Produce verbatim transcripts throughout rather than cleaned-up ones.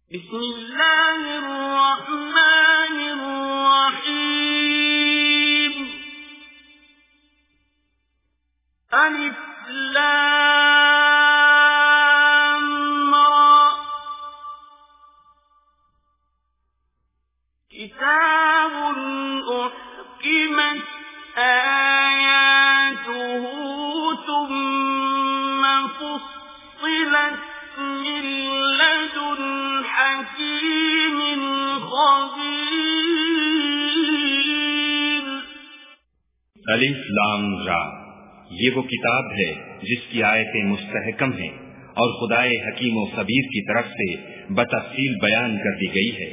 बिस्मिल्लाहिर्रहमानिर्रहीम। अलिफ लाम रा। किताबुन उहकिमत आयातुहु सुम्मा फुस्सिलत मिन लदुन हकीमिन खबीर। अलिफ लाम रा, ये वो किताब है जिसकी आयतें मुस्तहकम हैं और खुदाए हकीम और खबीर की तरफ से बतफसील बयान कर दी गई है।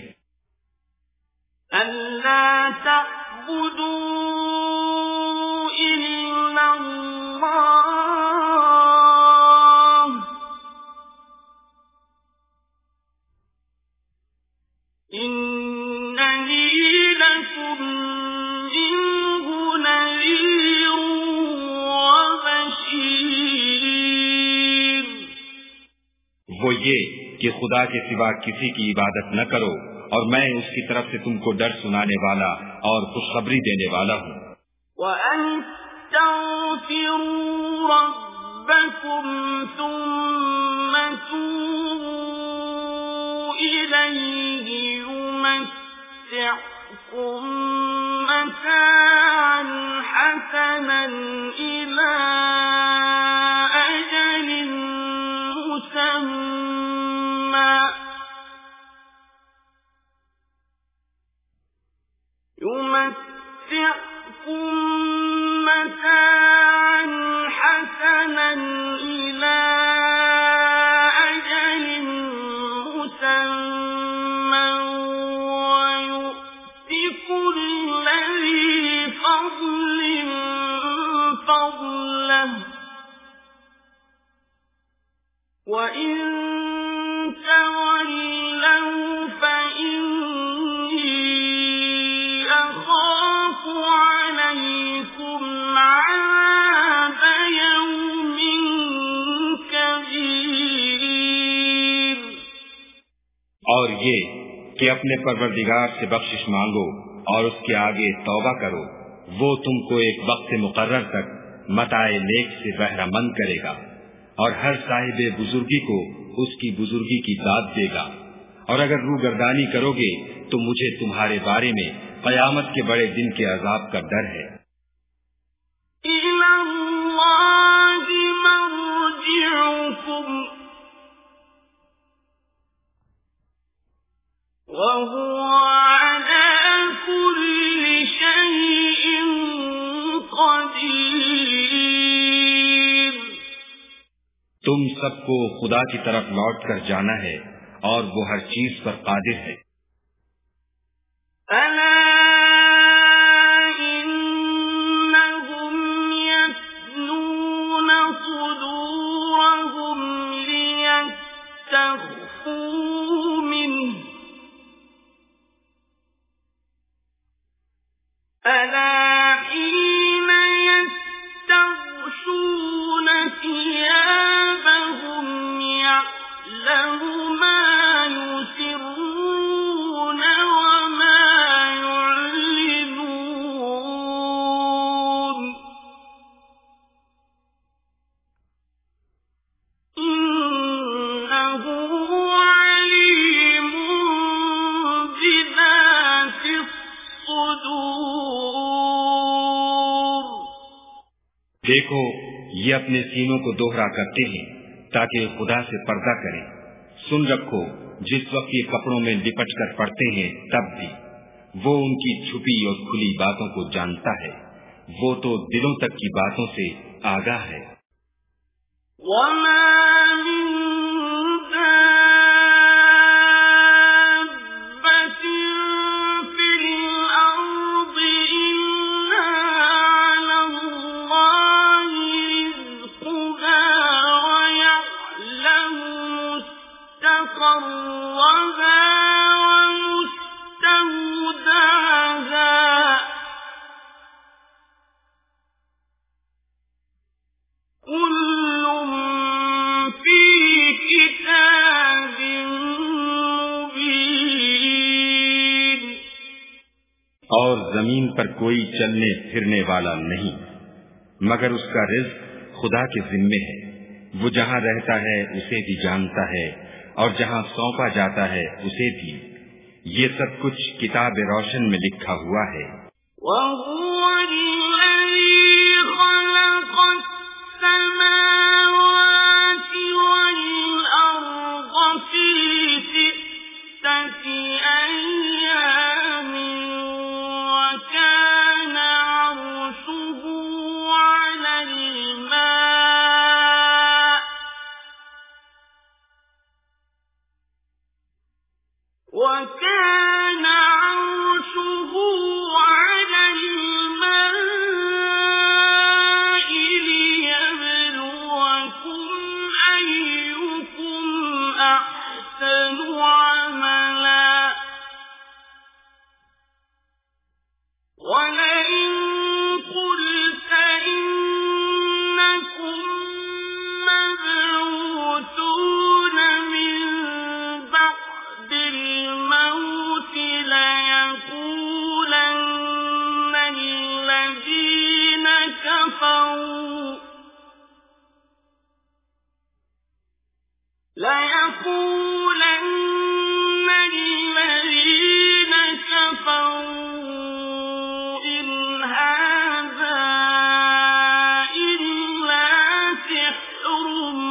अल्ला तअबुदू इल्लल्लाह इन्ननी लकुम मिन्हु नज़ीरुन व बशीर। वो ये कि खुदा के सिवा किसी की इबादत न करो और मैं उसकी तरफ से तुमको डर सुनाने वाला और खुशखबरी देने वाला हूँ। वअस्तग़फिरू रब्बकुम सुम्मा तूबू इलैहि युमत्ति'कुम मताअन हसनन इला अजलिन मुसम्मा يمتعكم متاعا حسنا إلى أجل مسمى ويؤت كل ذي فضل فضله وإن تولوا فإني أخاف عليكم عذاب يوم كبير। और ये कि अपने परवरदिगार से बख्शिश मांगो और उसके आगे तौबा करो, वो तुमको एक वक्त मुकर्रर तक मताए नेक से बहरामंद करेगा और हर साहिबे बुजुर्गी को उसकी बुजुर्गी की दाद देगा। और अगर रूगर्दानी करोगे तो मुझे तुम्हारे बारे में क़यामत के बड़े दिन के अज़ाब का डर है। इलल्लाहि मर्जिउकुम व हुवा अला कुल्ली शैइन क़दीर। तुम सबको खुदा की तरफ लौट कर जाना है और वो हर चीज पर कादिर है। अला इन्नहुम यस्नून सुदूरहुम लियस्तख्फू मिन्हु अला हीन यस्तग़शून थियाबहुम यअलमु मा युसिर्रून वमा यु'लिनून इन्नहु अलीमुन बिज़ातिस सुदूर। देखो, ये अपने सीनों को दोहरा करते हैं ताकि खुदा से पर्दा करें। सुन रखो, जिस वक्त ये कपड़ों में लिपट कर पड़ते हैं तब भी वो उनकी छुपी और खुली बातों को जानता है। वो तो दिलों तक की बातों से आगाह है। वमा मिन दाब्बतिन फिल अर्दि इल्ला अलल्लाहि रिज़्क़ुहा व यअलमु मुस्तक़र्रहा व मुस्तवदाहा कुल्लुन और जमीन पर कोई चलने फिरने वाला नहीं मगर उसका रिज़्क खुदा के जिम्मे है। वो जहाँ रहता है उसे भी जानता है और जहाँ सौंपा जाता है उसे भी। ये सब कुछ किताब रोशन में लिखा हुआ है। وكان عرشه على الماء ليبلوكم أيكم أحسن عملا ولئن قلت إنكم مبعوثون من بعد الموت ليقولن الذين كفروا ليقولن الذين كفروا إن هذا إلا سحر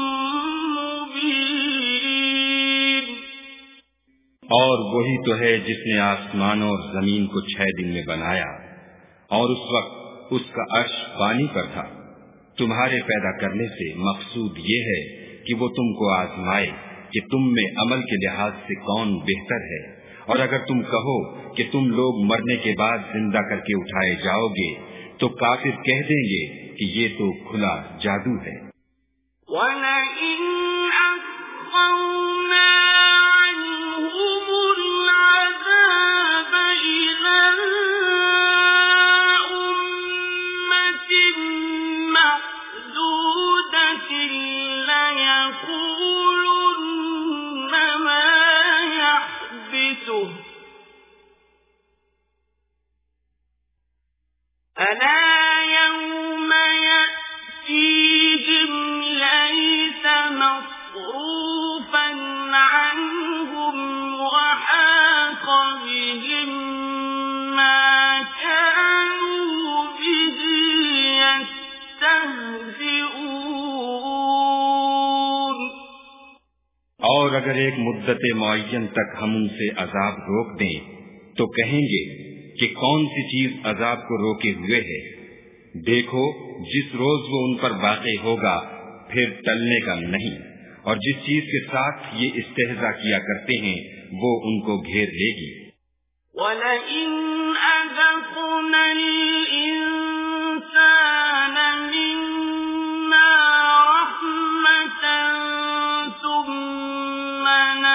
مبين। और वही तो है जिसने आसमानों और जमीन को छह दिन में बनाया और उस वक्त उसका अर्श पानी पर था। तुम्हारे पैदा करने से मकसूद ये है कि वो तुमको आजमाए कि तुम में अमल के लिहाज से कौन बेहतर है। और अगर तुम कहो कि तुम लोग मरने के बाद जिंदा करके उठाए जाओगे तो काफिर कह देंगे कि ये तो खुला जादू है। ألا يوم يأتيهم ليس مصروفا عنهم وحاق بهم ما كانوا به يستهزئون। और अगर एक मुद्दत मुअय्यन तक हम उनसे अजाब रोक दें तो कहेंगे कि कौन सी चीज अजाब को रोके हुए है। देखो जिस रोज वो उन पर वाक़ई होगा फिर टलने का नहीं, और जिस चीज के साथ ये इस्तेहज़ा किया करते हैं वो उनको घेर लेगी। वलइन अज़क़ना الإنسان منا رحمة ثم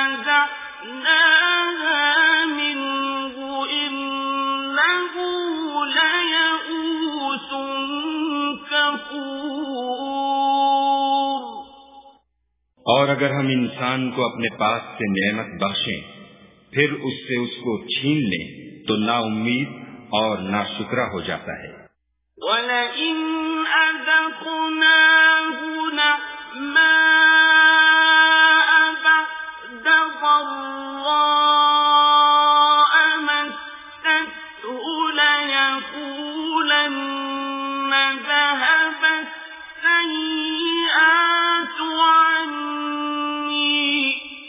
نزعناها منه إنه ليئوس كفور। और अगर हम इंसान को अपने पास से नेमत बख्शें फिर उससे उसको छीन लें तो ना उम्मीद और ना शुक्रा हो जाता है। वलइन अज़क़नाहु नअमाअ बअद ضراء مستته ليقولن ذهب السيئات عني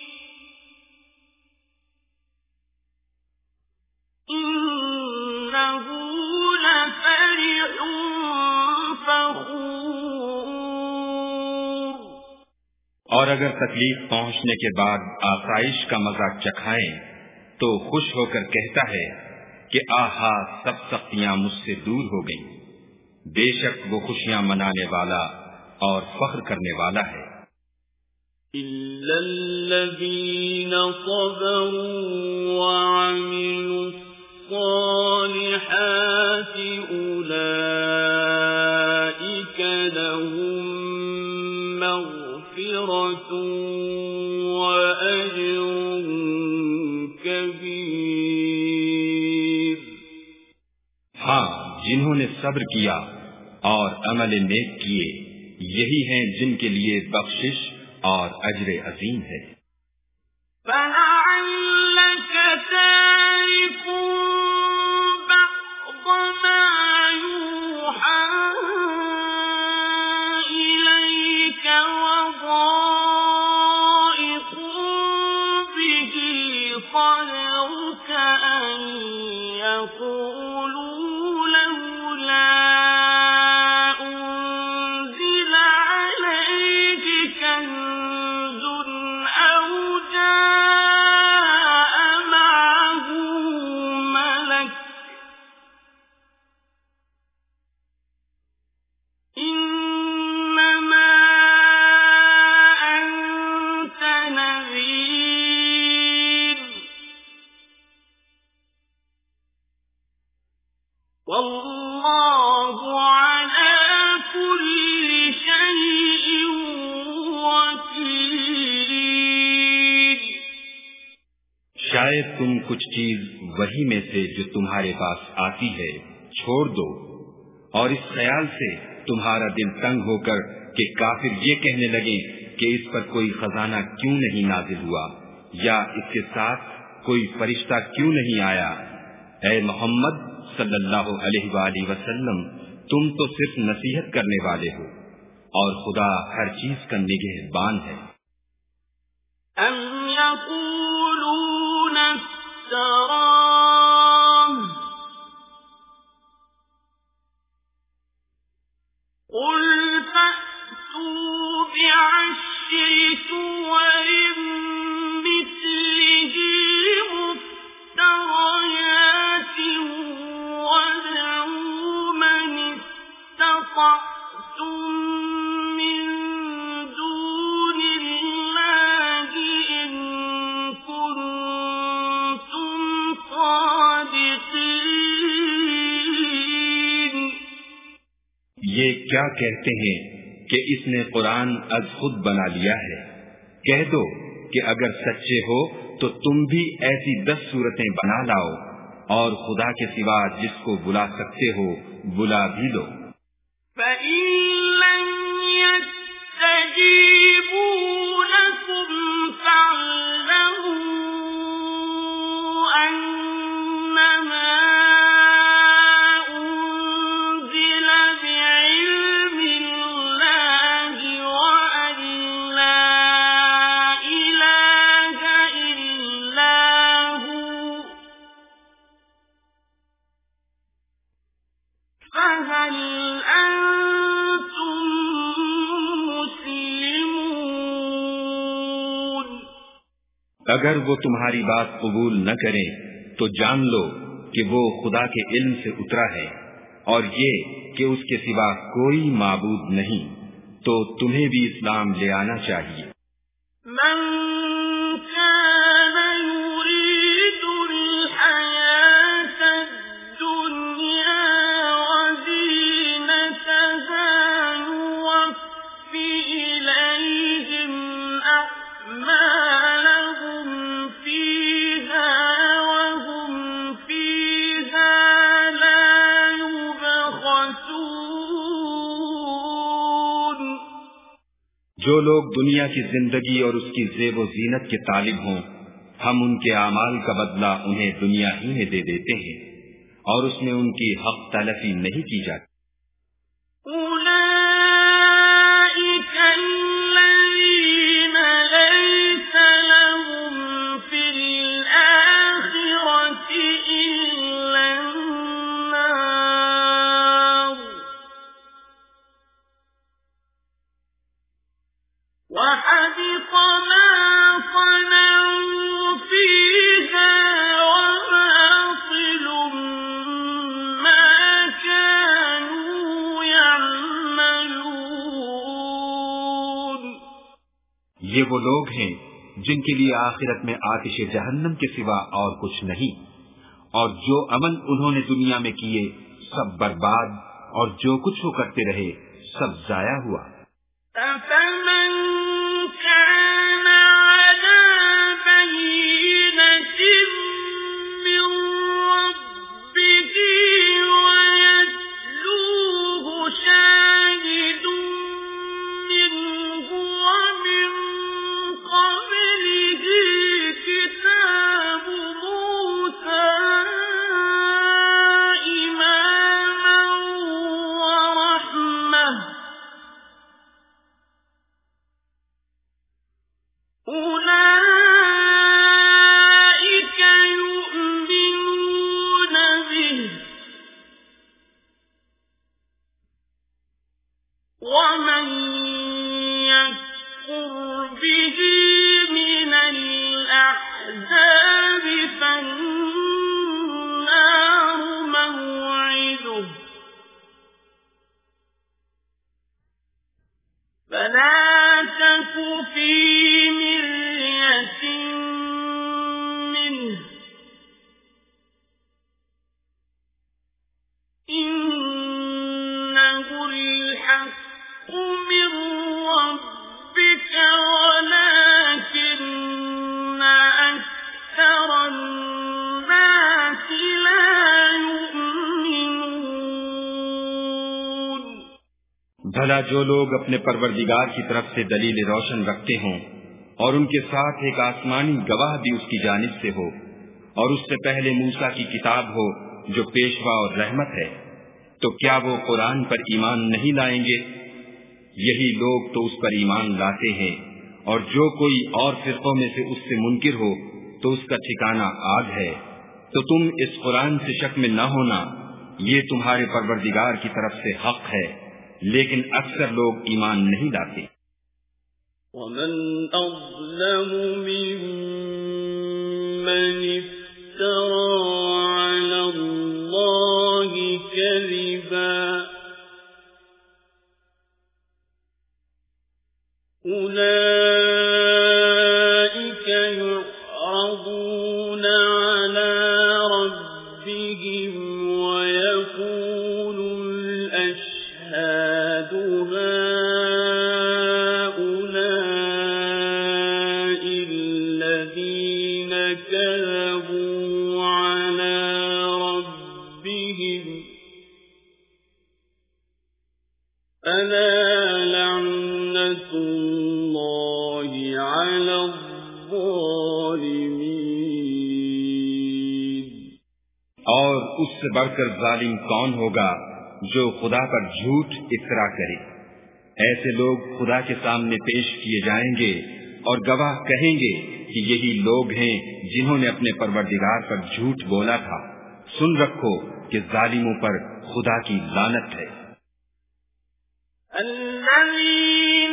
إنه لفرح فخور। और अगर तकलीफ पहुंचने के बाद आसाइश का मजा चखाएं तो खुश होकर कहता है कि आहा सब सख्तियां मुझसे दूर हो गईं। बेशक वो खुशियां मनाने वाला और फख्र करने वाला है। إلا الذين صبروا وعملوا الصالحات أولئك لهم مغفرة وأجر كبير۔ जिन्होंने सब्र किया और अमल नेक किए, यही हैं जिनके लिए बख्शिश और अजर अजीम है। शायद तुम कुछ चीज वही में से जो तुम्हारे पास आती है छोड़ दो, और इस ख्याल से तुम्हारा दिल तंग होकर कि काफिर ये कहने लगे कि इस पर कोई खजाना क्यों नहीं नाजिल हुआ या इसके साथ कोई फरिश्ता क्यों नहीं आया। ऐ मोहम्मद सल्लल्लाहु अलैहि वसल्लम, तुम तो सिर्फ नसीहत करने वाले हो और खुदा हर चीज का निगहबान है। ये क्या कहते हैं कि इसने कुरान अज खुद बना लिया है। कह दो कि अगर सच्चे हो तो तुम भी ऐसी दस सूरतें बना लाओ और खुदा के सिवा जिसको बुला सकते हो बुला भी लो। अगर वो तुम्हारी बात कबूल न करें तो जान लो कि वो खुदा के इल्म से उतरा है और ये कि उसके सिवा कोई माबूद नहीं, तो तुम्हें भी इस्लाम ले आना चाहिए। जो लोग दुनिया की जिंदगी और उसकी ज़ेब व ज़ीनत के तालिब हों, हम उनके आमाल का बदला उन्हें दुनिया ही में दे देते हैं और उसमें उनकी हक तलफी नहीं की जाती। ये वो लोग हैं जिनके लिए आखिरत में आतिश जहन्नम के सिवा और कुछ नहीं, और जो अमल उन्होंने दुनिया में किए सब बर्बाद, और जो कुछ वो करते रहे सब जाया हुआ। من ربه ويتبع भला जो लोग अपने परवरदिगार की तरफ से दलील रोशन रखते हों और उनके साथ एक आसमानी गवाह भी उसकी जानिब से हो और उससे पहले मूसा की किताब हो जो पेशवा और रहमत है, तो क्या वो कुरान पर ईमान नहीं लाएंगे? यही लोग तो उस पर ईमान लाते हैं, और जो कोई और फिरकों में से उससे मुनकिर हो तो उसका ठिकाना आग है। तो तुम इस कुरान से शक में न होना, ये तुम्हारे परवरदिगार की तरफ से हक है, लेकिन अक्सर लोग ईमान नहीं लाते। وَمَنْ أَظْلَمُ مِمَّنِ افْتَرَى عَلَى اللَّهِ كَذِبًا أُولَئِكَ يُعْرَضُونَ عَلَى رَبِّهِمْ وَيَقُولُ الْأَشْهَادُ هَؤُلَاءِ الَّذِينَ كَذَبُوا عَلَى رَبِّهِمْ أَلَا لَعْنَةُ اللَّهِ عَلَى الظَّالِمِينَ। और उससे बढ़कर जालिम कौन होगा जो खुदा पर झूठ इफ्तरा करे। ऐसे लोग खुदा के सामने पेश किए जाएंगे और गवाह कहेंगे कि यही लोग हैं जिन्होंने अपने परवरदिगार पर झूठ बोला था। सुन रखो कि जालिमों पर खुदा की लानत है। الذين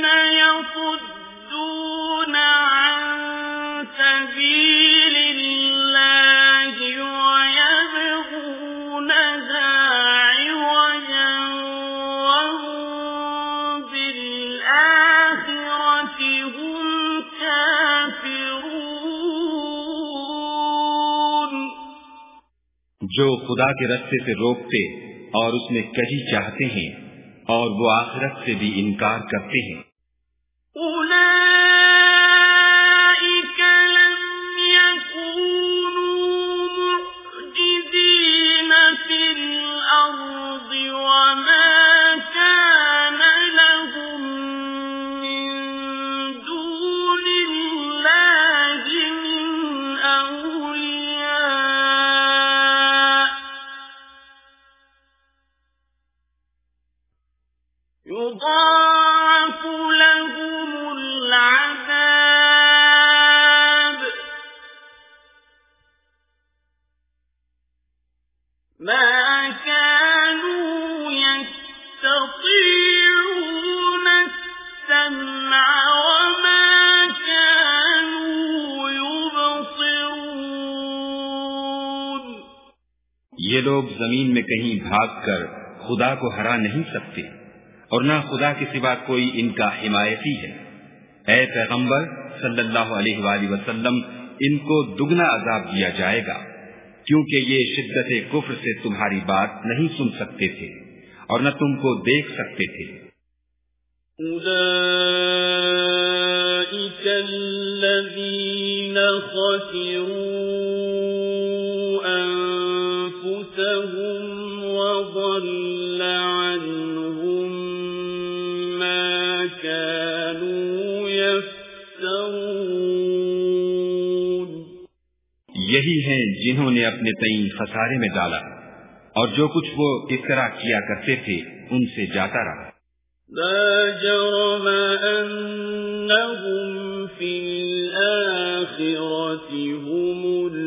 يصدون عن سبيل الله ويبغونها عوجا وهم بالآخرة هم كافرون। जो खुदा के रास्ते से रोकते और उसमें कजी चाहते हैं और वो आखिरत से भी इनकार करते हैं। أولئك لم يكونوا معجزين في الأرض وما كان لهم من دون الله من أولياء يضاعف لهم العذاب ما كانوا يستطيعون السمع وما كانوا يبصرون। ये लोग जमीन में कहीं भागकर खुदा को हरा नहीं सकते और न खुदा के सिवा कोई इनका हिमायती है। ऐ पैगंबर सल्लल्लाहु अलैहि वसल्लम, इनको दुगना अजाब दिया जाएगा क्योंकि ये शिद्दत कुफ्र से तुम्हारी बात नहीं सुन सकते थे और न तुमको देख सकते थे। أولئك الذين خسروا أنفسهم وضل عنهم ما كانوا يفترون। यही हैं जिन्होंने अपने तईं खसारे में डाला और जो कुछ वो इफ्तरा किया करते थे उनसे जाता रहा। لا جرم أنهم في الآخرة هم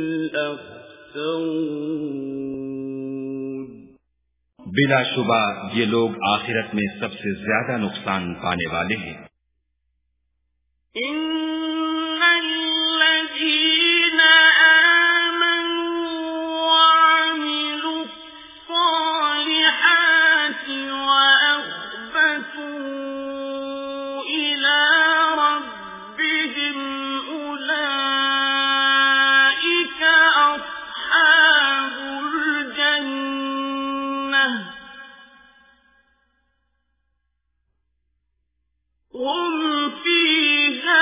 الأخسرون। बिलाशुबा ये लोग आखिरत में सबसे ज्यादा नुकसान पाने वाले हैं। إن الذين آمنوا وعملوا الصالحات وأخبتوا إلى ربهم أولئك أصحاب الجنة هم فيها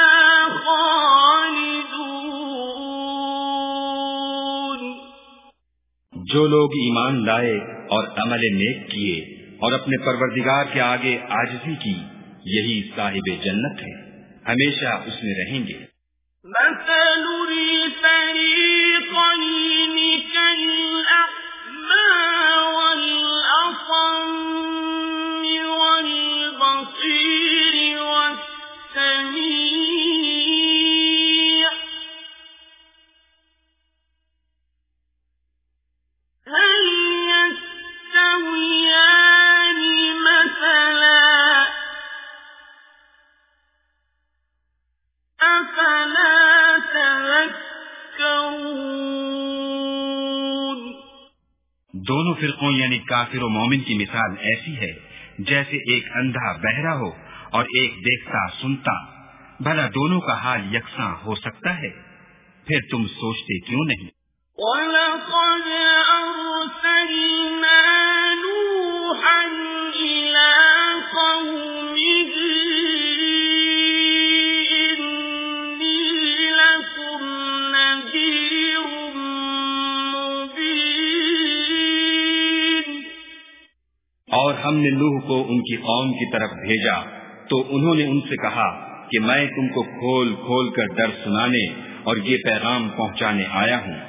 خالدون। जो लोग ईमान लाए और अमल नेक किए और अपने परवरदिगार के आगे आजिज़ी की, यही साहिबे जन्नत है, हमेशा उसमें रहेंगे। दोनों फिरकों यानी काफिर और मोमिन की मिसाल ऐसी है जैसे एक अंधा बहरा हो और एक देखता सुनता। भला दोनों का हाल यकसां हो सकता है? फिर तुम सोचते क्यों नहीं? और हमने नूह को उनकी कौम की तरफ भेजा तो उन्होंने उनसे कहा कि मैं तुमको खोल खोल कर दर्द सुनाने और ये पैगाम पहुंचाने आया हूँ।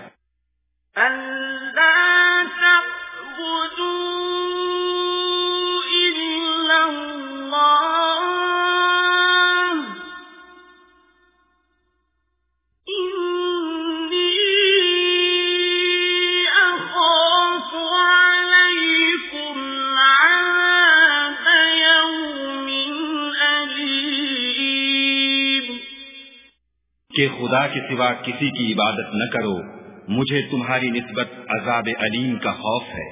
कि खुदा के सिवा किसी की इबादत न करो, मुझे तुम्हारी निस्बत अजाब अलीम का खौफ है।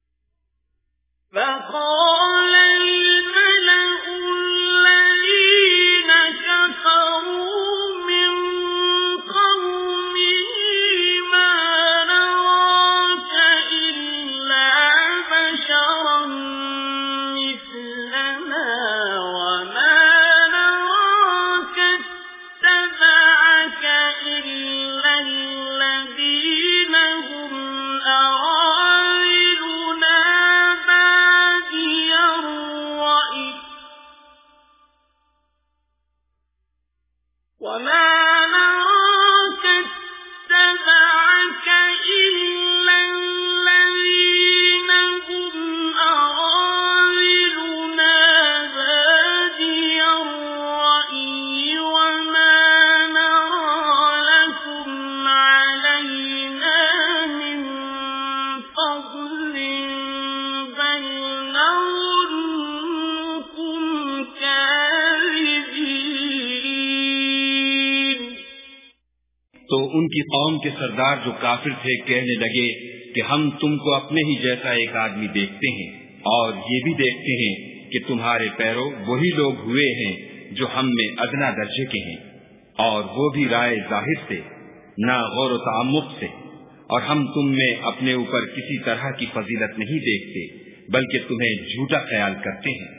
तो उनकी कौम के सरदार जो काफिर थे कहने लगे कि हम तुमको अपने ही जैसा एक आदमी देखते हैं और ये भी देखते हैं कि तुम्हारे पैरों वही लोग हुए हैं जो हम में अदना दर्जे के हैं, और वो भी राय जाहिर से, ना गौर तामुक से। और हम तुम में अपने ऊपर किसी तरह की फजीलत नहीं देखते, बल्कि तुम्हें झूठा ख्याल करते हैं।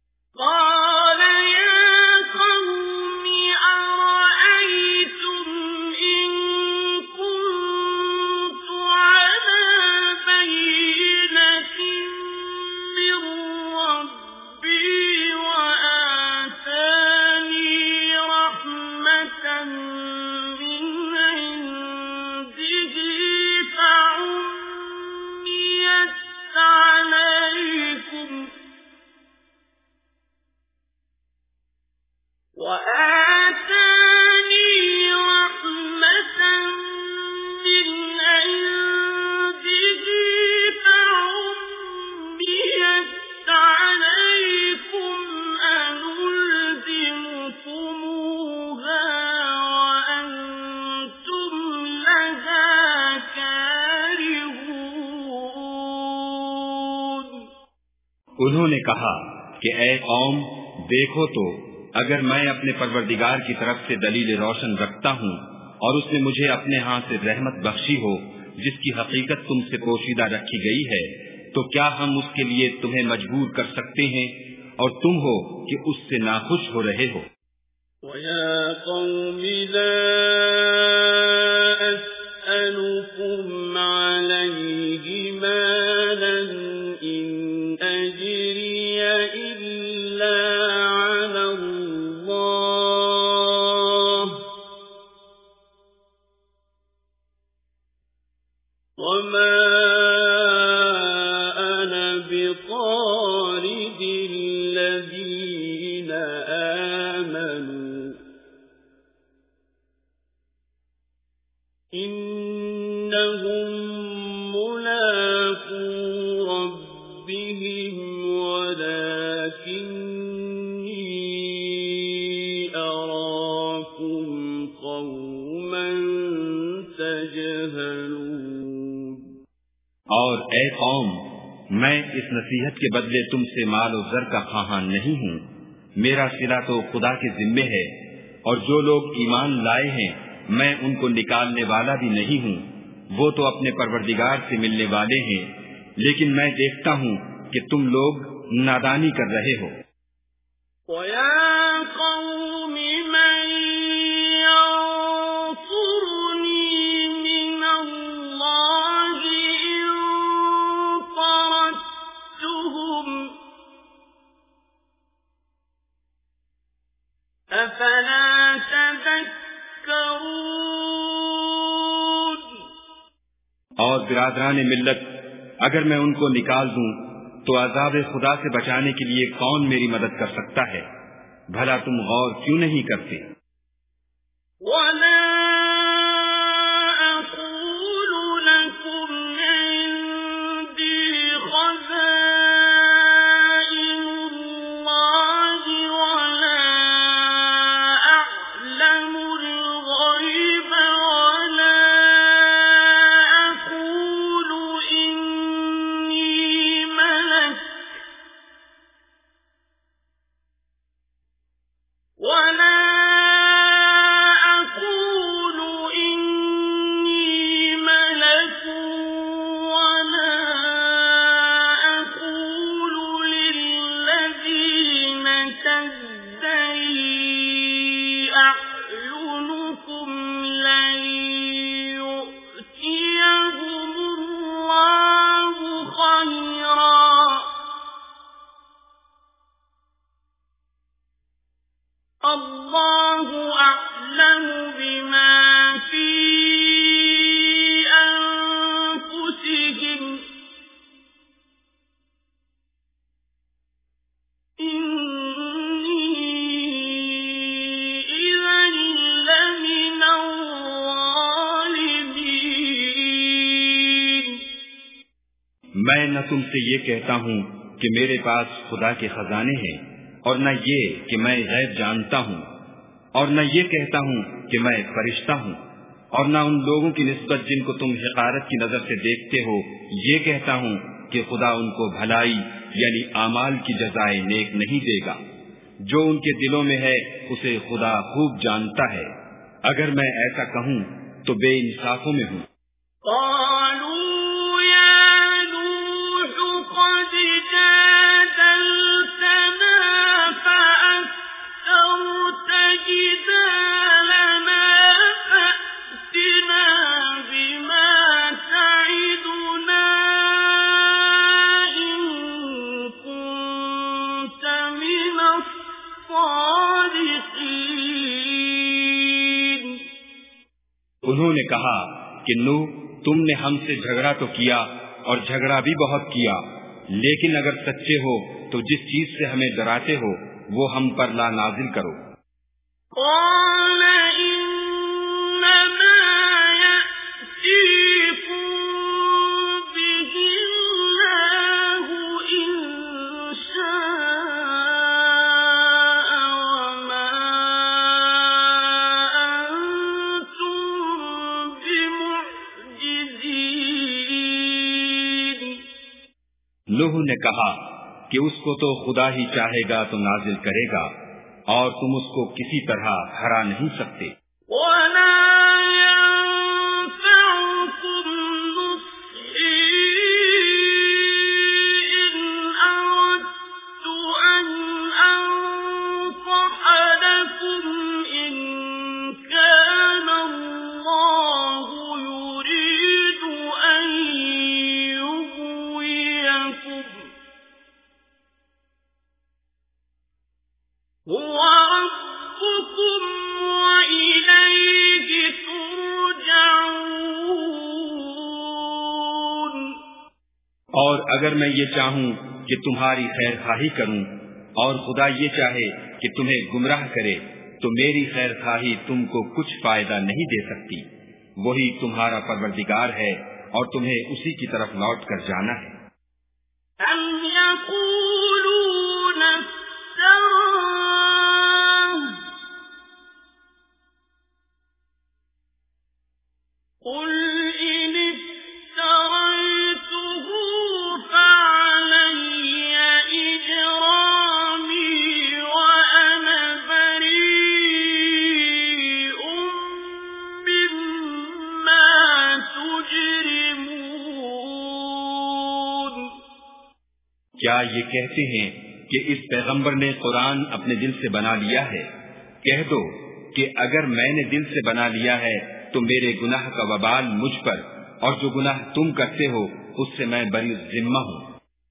उन्होंने कहा कि ऐ कौम, देखो तो अगर मैं अपने परवरदिगार की तरफ से दलील रोशन रखता हूँ और उसने मुझे अपने हाथ से रहमत बख्शी हो जिसकी हकीकत तुमसे पोशीदा रखी गई है, तो क्या हम उसके लिए तुम्हें मजबूर कर सकते हैं और तुम हो कि उससे नाखुश हो रहे हो। أجري वमा अना बितारिदिल्लज़ीना आमनू इन्नहुम मुलाक़ू रब्बिहिम वलाकिन्नी अराकुम क़ौमन तजहलून। और ए कौम, मैं इस नसीहत के बदले तुमसे माल और ज़र का ख्वाहां नहीं हूँ। मेरा सिला तो खुदा के जिम्मे है, और जो लोग ईमान लाए हैं मैं उनको निकालने वाला भी नहीं हूँ। वो तो अपने परवरदिगार से मिलने वाले हैं, लेकिन मैं देखता हूँ कि तुम लोग नादानी कर रहे हो। और बिरादरान मिल्लत, अगर मैं उनको निकाल दूं तो अज़ाब खुदा से बचाने के लिए कौन मेरी मदद कर सकता है? भला तुम गौर क्यों नहीं करते? मैं न तुमसे ये कहता हूँ कि मेरे पास खुदा के खजाने हैं, और न ये कि मैं गैब जानता हूँ, और न ये कहता हूँ कि मैं फरिश्ता हूँ, और न उन लोगों की निस्बत जिनको तुम हिकारत की नजर से देखते हो ये कहता हूँ कि खुदा उनको भलाई यानी आमाल की जज़ाए नेक नहीं देगा। जो उनके दिलों में है उसे खुदा खूब जानता है। अगर मैं ऐसा कहूँ तो बेइंसाफों में हूँ। उन्होंने कहा कि नूह, तुमने हमसे झगड़ा तो किया और झगड़ा भी बहुत किया, लेकिन अगर सच्चे हो तो जिस चीज से हमें डराते हो वो हम पर ला नाजिल करो। नूह ने कहा कि उसको तो खुदा ही चाहेगा तो नाजिल करेगा, और तुम उसको किसी तरह हरा नहीं सकते। هو ربكم وإله और अगर मैं ये चाहूँ कि तुम्हारी खैरखाही करूँ और खुदा ये चाहे कि तुम्हें गुमराह करे, तो मेरी खैरखाही तुमको कुछ फायदा नहीं दे सकती। वही तुम्हारा परवरदिगार है और तुम्हें उसी की तरफ लौट कर जाना है। क्या ये कहते हैं कि इस पैगंबर ने कुरान अपने दिल से बना लिया है? कह दो कि अगर मैंने दिल से बना लिया है तो मेरे गुनाह का वबाल मुझ पर, और जो गुनाह तुम करते हो उससे मैं बरी जिम्मा हूँ।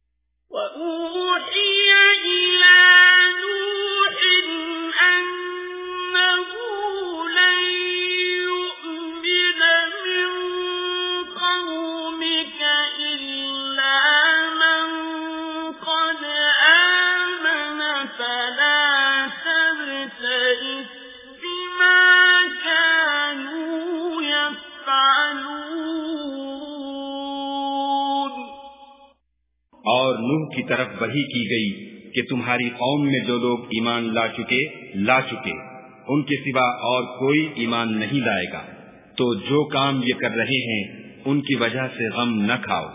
और नूह की तरफ वही की गई कि तुम्हारी कौम में जो लोग ईमान ला चुके ला चुके उनके सिवा और कोई ईमान नहीं लाएगा। तो जो काम ये कर रहे हैं उनकी वजह से गम न खाओ।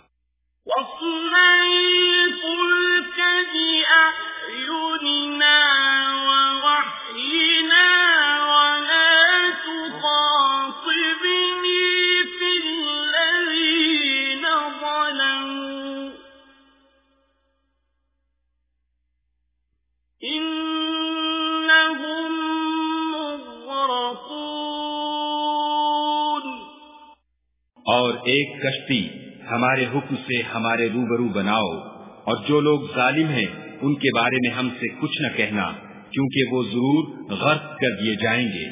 और एक कश्ती हमारे हुक्म से हमारे रूबरू बनाओ, और जो लोग जालिम हैं उनके बारे में हमसे कुछ न कहना, क्योंकि वो जरूर गर्क कर दिए जाएंगे।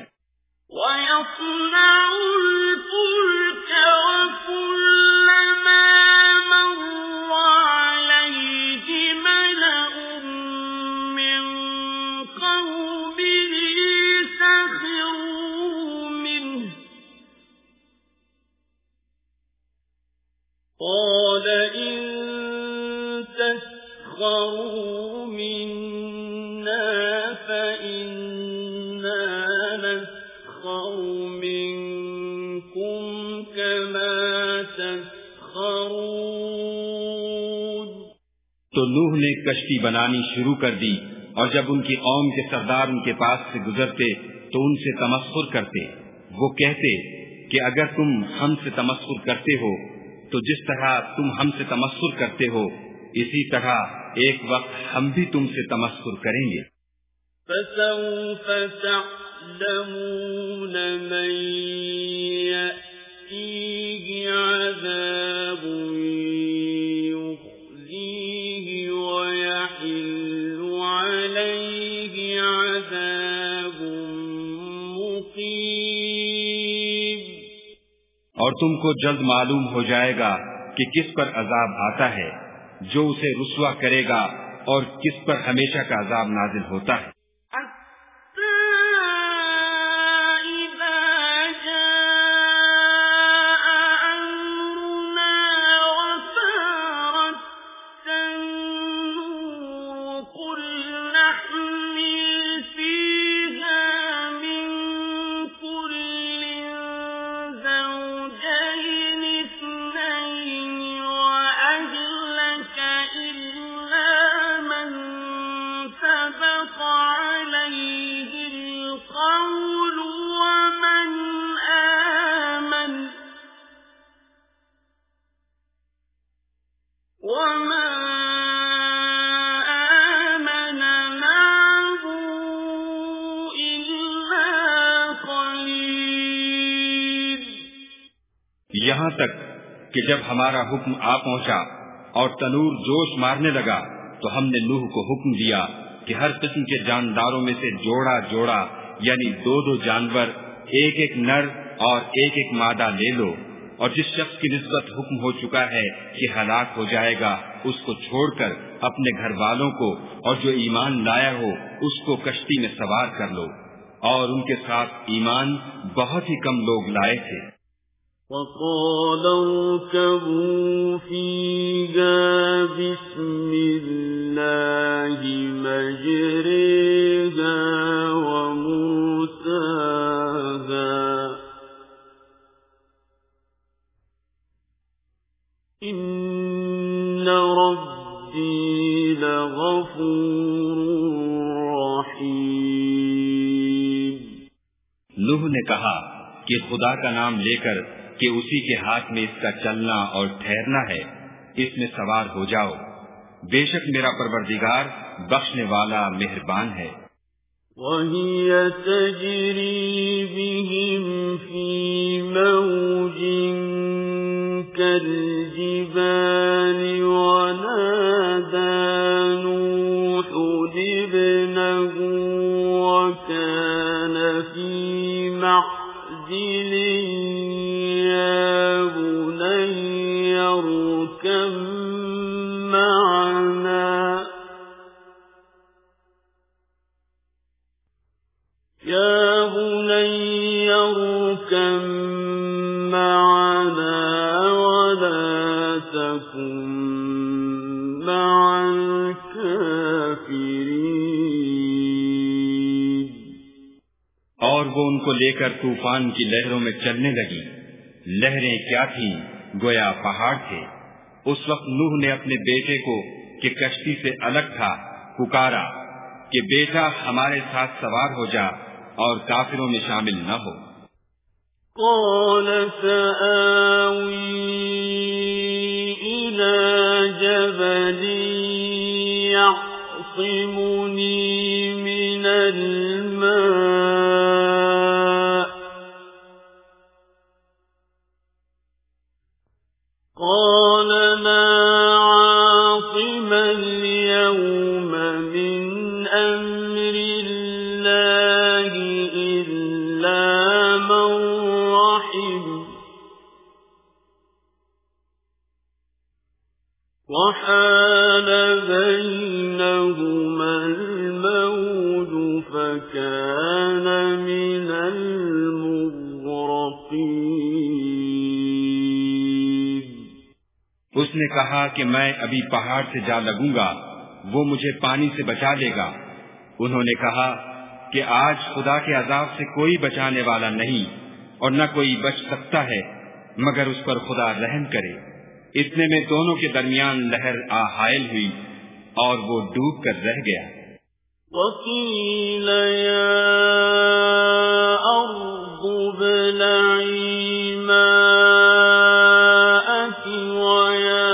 तो नूह ने कश्ती बनानी शुरू कर दी, और जब उनकी कौम के सरदार उनके पास से गुजरते तो उनसे तमस्खुर करते। वो कहते कि अगर तुम हमसे तमस्खुर करते हो तो जिस तरह तुम हमसे तमस्खुर करते हो इसी तरह एक वक्त हम भी तुमसे तमस्खुर करेंगे। और तुमको जल्द मालूम हो जाएगा कि किस पर अजाब आता है जो उसे रुस्वा करेगा और किस पर हमेशा का अजाब नाजिल होता है। यहाँ तक कि जब हमारा हुक्म आ पहुँचा और तनूर जोश मारने लगा तो हमने नूह को हुक्म दिया कि हर किस्म के जानदारों में से जोड़ा जोड़ा यानी दो दो जानवर, एक एक नर और एक एक मादा ले लो, और जिस शख्स की निस्बत हुक्म हो चुका है कि हलाक हो जाएगा, उसको छोड़कर अपने घर वालों को और जो ईमान लाया हो उसको कश्ती में सवार कर लो। और उनके साथ ईमान बहुत ही कम लोग लाए थे। इन्ना रब्बी लगफूरुर रहीम। नूह ने कहा कि खुदा का नाम लेकर कि उसी के हाथ में इसका चलना और ठहरना है, इसमें सवार हो जाओ। बेशक मेरा परवरदिगार बख्शने वाला मेहरबान है। वहिय तजरी बिहिम फी मौजिन कल्जिबालि वनादा नूहु इब्नहु वकान फी महज़िलिन या बुनय्य इरकब मअना या बुनय्य इरकब मअना वला तकुन मअल काफिरीन। और वो उनको लेकर तूफान की लहरों में चलने लगी। लहरें क्या थीं, गोया पहाड़ थे। उस वक्त नूह ने अपने बेटे को, कि कश्ती से अलग था, पुकारा कि बेटा हमारे साथ सवार हो जा और काफिरों में शामिल न हो। قال سآوي إلى جبل يعصمني من الماء قال لا عاصم اليوم من أمر الله إلا من رحم وحال بينهما الموج فكان من المغرقين। उसने कहा कि मैं अभी पहाड़ से जा लगूंगा, वो मुझे पानी से बचा लेगा। उन्होंने कहा कि आज खुदा के अजाब से कोई बचाने वाला नहीं और न कोई बच सकता है मगर उस पर खुदा रहम करे। इतने में दोनों के दरमियान लहर आ हायल हुई और वो डूब कर रह गया। वकील या अर्द बलई माअकी वया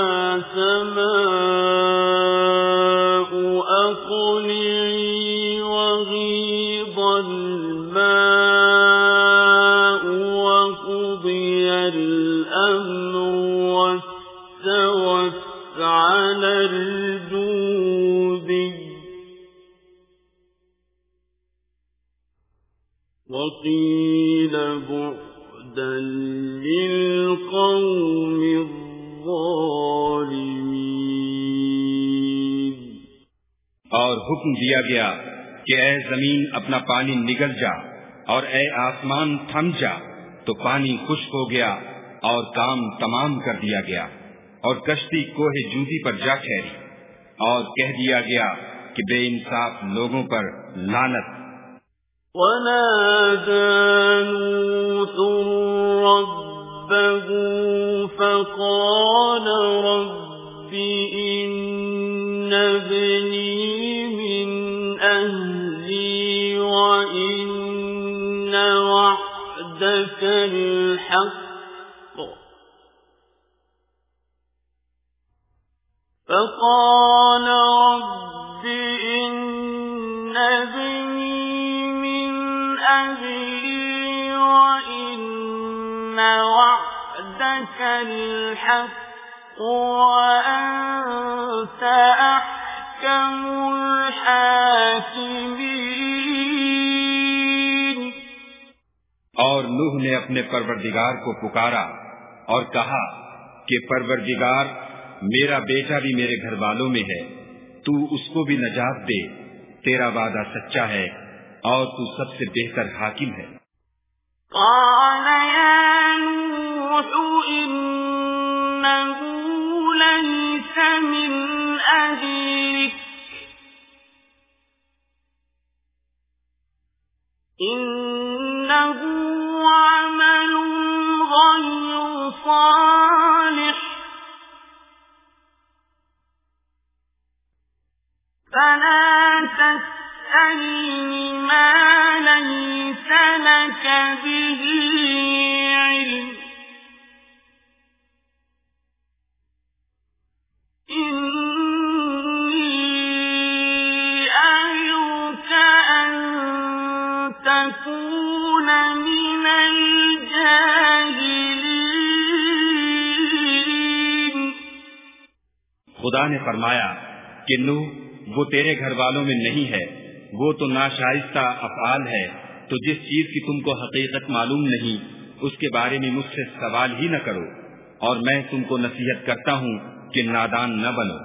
समाअ अक़लिई वग़ीज़ الماء وقضي الأمر واستوت على الجود وقيل بعدا للقوم الظالمين। और हुक्म दिया गया कि ऐ जमीन अपना पानी निगल जा और ऐ आसमान थम जा। तो पानी खुश्क हो गया और काम तमाम कर दिया गया और कश्ती कोहे जूदी पर जा ठहरी और कह दिया गया कि बेइंसाफ लोगों पर लानत। वनादा नूह रब्बहु फक़ाल रब्बि इन्न इब्नी मिन अहली व इन्न वअदकल हक़्क़ فقال رب إن ابني من أهلي وإن وعدك الحق وأنت أحكم الحاكمين। और नूह ने अपने परवरदिगार को पुकारा और कहा कि परवरदिगार, मेरा बेटा भी मेरे घर वालों में है, तू उसको भी नजात दे, तेरा वादा सच्चा है और तू सबसे बेहतर हाकिम है। इन्नहु अमलुन गैरु सालिह फला तस्अल्नि मा लैस लक बिहि इल्म तकून मिनल जाहिलीन। खुदा ने फरमाया कि नूह, वो तेरे घर वालों में नहीं है, वो तो नाशाइस्ता अफआल है, तो जिस चीज की तुमको हकीकत मालूम नहीं उसके बारे में मुझसे सवाल ही न करो, और मैं तुमको नसीहत करता हूँ कि नादान न बनो।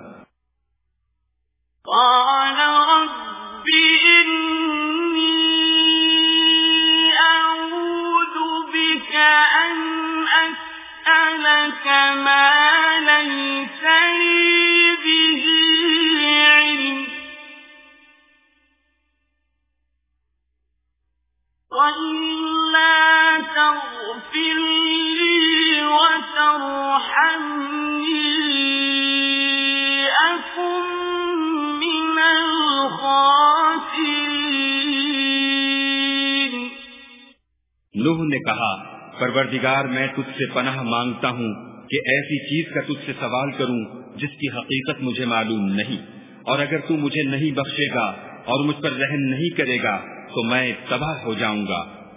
नूह ने कहा, परवरदिगार, मैं तुझसे पनाह मांगता हूँ कि ऐसी चीज का तुझसे सवाल करूँ जिसकी हकीकत मुझे मालूम नहीं, और अगर तू मुझे नहीं बख्शेगा और मुझ पर रहम नहीं करेगा तो मैं तबाह हो जाऊंगा।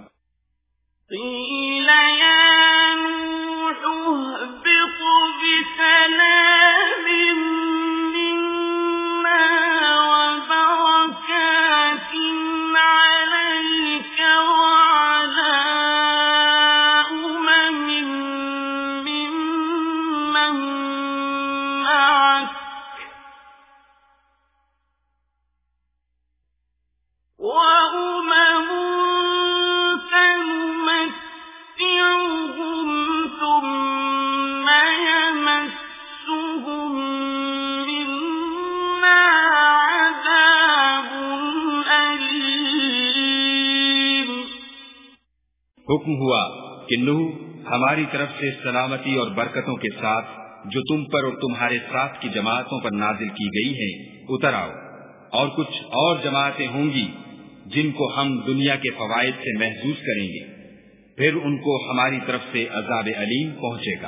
हुक्म हुआ कि नूह, हमारी तरफ से सलामती और बरकतों के साथ जो तुम पर और तुम्हारे साथ की जमातों पर नाजिल की गई हैं उतर आओ, और कुछ और जमातें होंगी जिनको हम दुनिया के फवाइद से महसूस करेंगे, फिर उनको हमारी तरफ से अज़ाब अलीम पहुंचेगा।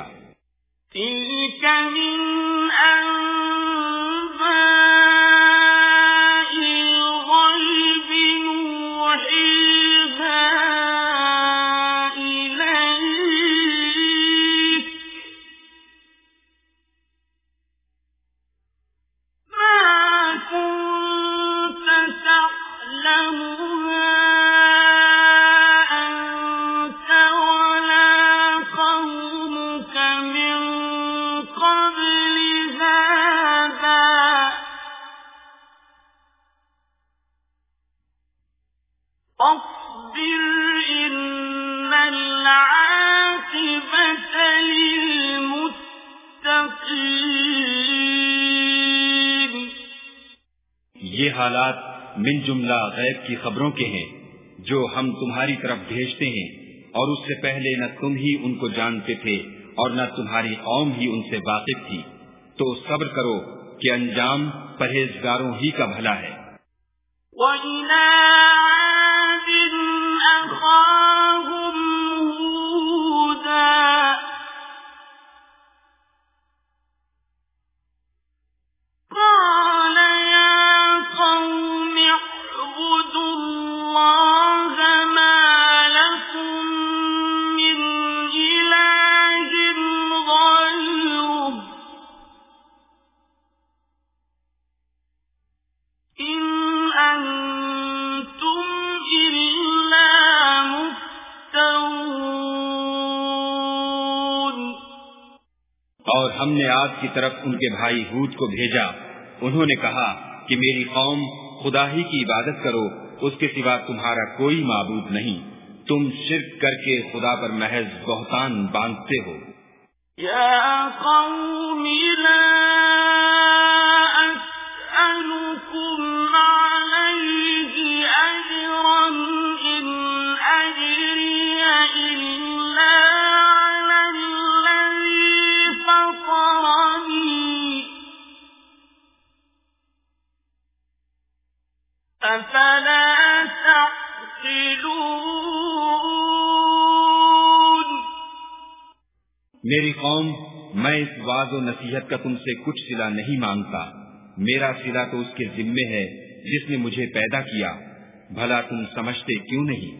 ये हालात मिन जुमला गैब की खबरों के हैं जो हम तुम्हारी तरफ भेजते हैं, और उससे पहले न तुम ही उनको जानते थे और न तुम्हारी कौम ही उनसे वाकिफ थी, तो सब्र करो कि अंजाम परहेजगारों ही का भला है। और हमने आद की तरफ उनके भाई हूद को भेजा। उन्होंने कहा कि मेरी कौम, खुदा ही की इबादत करो, उसके सिवा तुम्हारा कोई माबूद नहीं। तुम शिर्क करके खुदा पर महज बहतान बांधते हो। या कौमी ला अस्अलुकुम अलैहि अजरन इन अजरिय इल्ला अलल्लज़ी फतरनी अफला तअक़िलून। मेरी कौम, मैं इस वाज़ और नसीहत का तुमसे कुछ सिला नहीं मांगता। मेरा सिला तो उसके जिम्मे है जिसने मुझे पैदा किया। भला तुम समझते क्यों नहीं?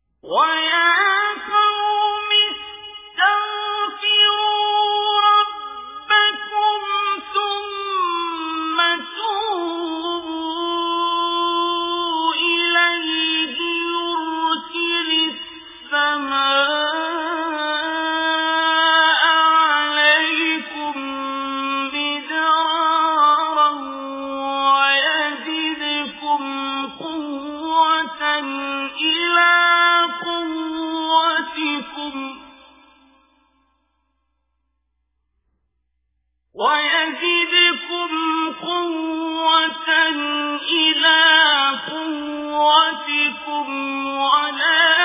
وَيَزِدْكُمْ قُوَّةً إِلَى قُوَّتِكُمْ وَلَا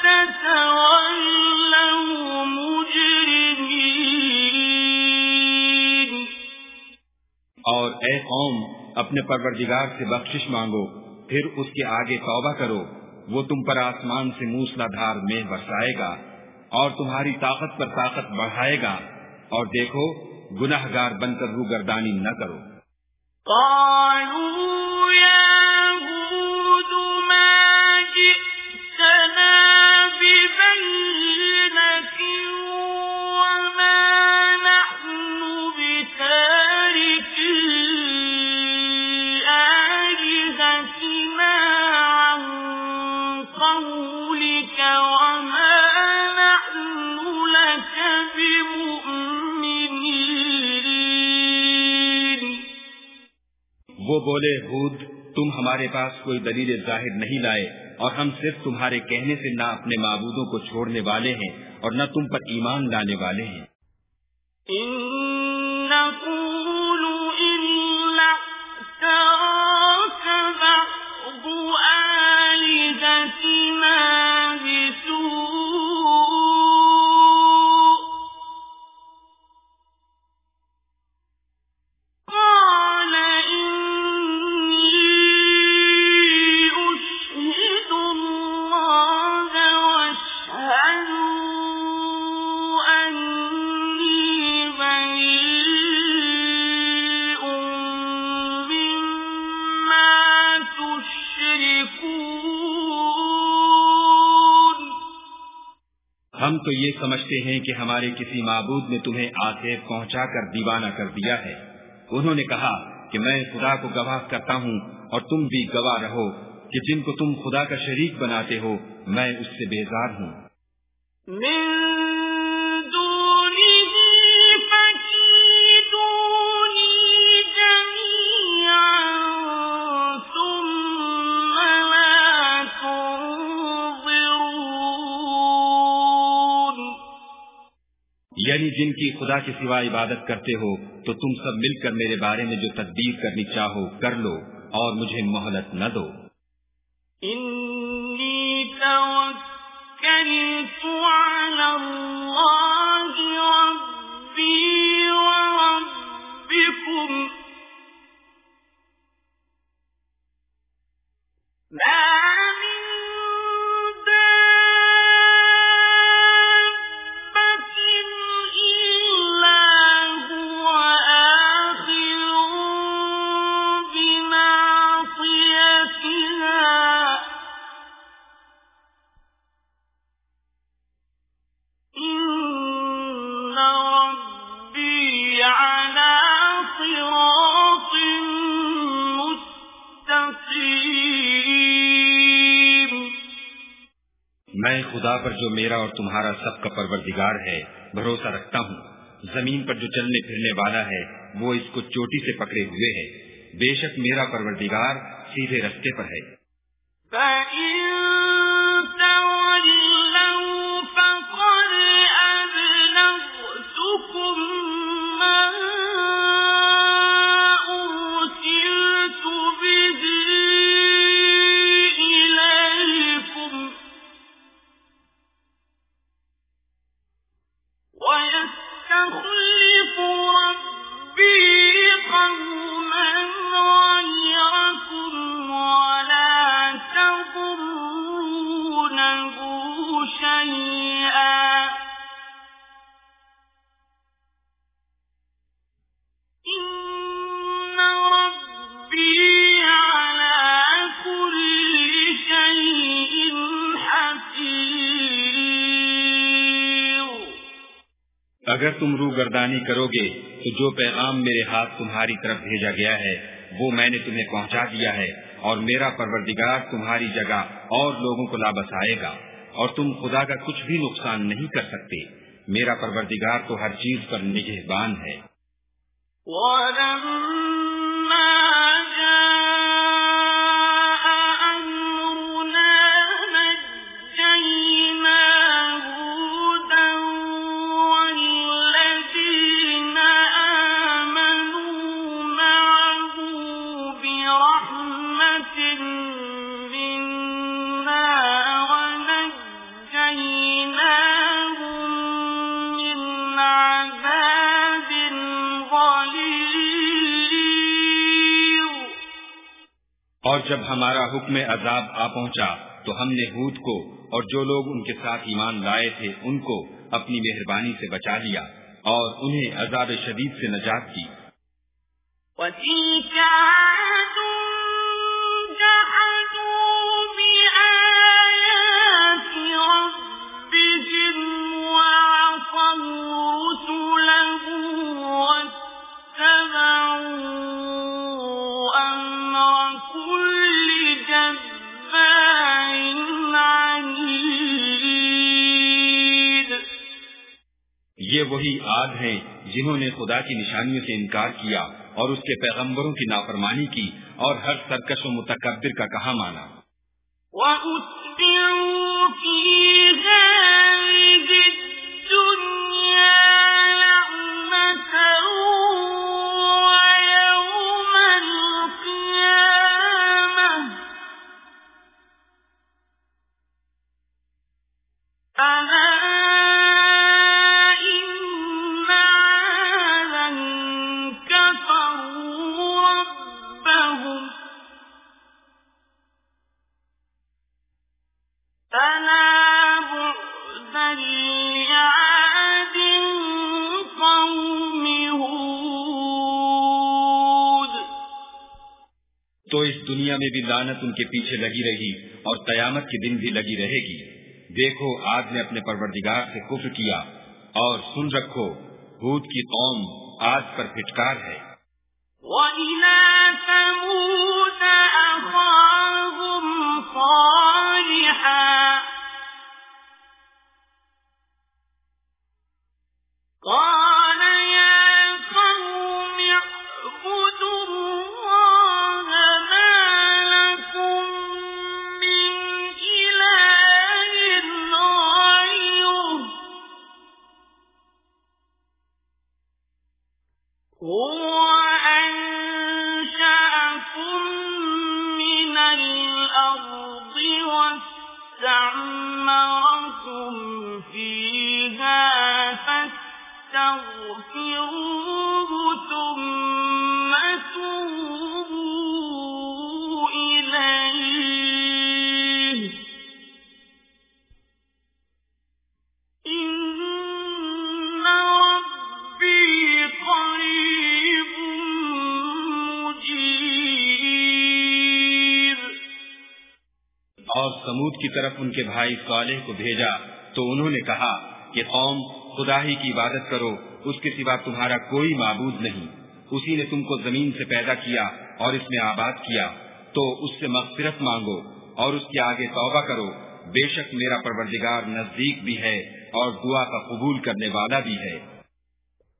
تَتَوَلَّوْا مُجْرِمِينَ। और ए कौम, अपने परवरदिगार से बख्शिश मांगो, फिर उसके आगे तौबा करो। वो तुम पर आसमान से मूसलाधार मेघ बरसाएगा और तुम्हारी ताकत पर ताकत बढ़ाएगा। और देखो, गुनाहगार बनकर रूगर्दानी न करो। वो बोले, हूद, तुम हमारे पास कोई दलील जाहिर नहीं लाए और हम सिर्फ तुम्हारे कहने से न अपने माबूदों को छोड़ने वाले हैं और न तुम पर ईमान लाने वाले हैं। हम तो ये समझते हैं कि हमारे किसी माबूद ने तुम्हें आसेब पहुंचाकर दीवाना कर दिया है। उन्होंने कहा कि मैं खुदा को गवाह करता हूँ और तुम भी गवाह रहो कि जिनको तुम खुदा का शरीक बनाते हो, मैं उससे बेजार हूँ। यानी जिनकी खुदा के सिवा इबादत करते हो, तो तुम सब मिलकर मेरे बारे में जो तदबीर करनी चाहो कर लो और मुझे मोहलत न दो। इन्नी तवक्कलतु अलल्लाहि रब्बी व रब्बिकुम ला मैं खुदा पर जो मेरा और तुम्हारा सबका परवरदिगार है भरोसा रखता हूँ। जमीन पर जो चलने फिरने वाला है वो इसको चोटी से पकड़े हुए है। बेशक मेरा परवरदिगार सीधे रास्ते पर है। अगर तुम रूगर्दानी करोगे तो जो पैगाम मेरे हाथ तुम्हारी तरफ भेजा गया है वो मैंने तुम्हें पहुंचा दिया है, और मेरा परवरदिगार तुम्हारी जगह और लोगों को ला बसाएगा, और तुम खुदा का कुछ भी नुकसान नहीं कर सकते। मेरा परवरदिगार तो हर चीज पर निगहबान है। और जब हमारा हुक्म अजाब आ पहुंचा तो हमने हूद को और जो लोग उनके साथ ईमान लाए थे उनको अपनी मेहरबानी से बचा लिया और उन्हें अजाब शदीद से नजात दी। ये वही आद हैं जिन्होंने खुदा की निशानियों से इनकार किया और उसके पैगंबरों की नाफरमानी की और हर सरकश व मुतकब्बिर का कहा माना। तो इस दुनिया में भी लानत उनके पीछे लगी रही और कयामत के दिन भी लगी रहेगी। देखो आद ने अपने परवरदिगार से कुफ्र किया, और सुन रखो हूद की कौम आद पर फिटकार है। और समूद की तरफ उनके भाई सालेह को भेजा तो उन्होंने कहा कि कौम खुदा ही की इबादत करो, उसके सिवा तुम्हारा कोई माबूद नहीं। उसी ने तुमको जमीन से पैदा किया और इसमें आबाद किया, तो उससे मग़फ़िरत मांगो और उसके आगे तौबा करो। बेशक मेरा परवरदिगार नजदीक भी है और दुआ का कबूल करने वाला भी है।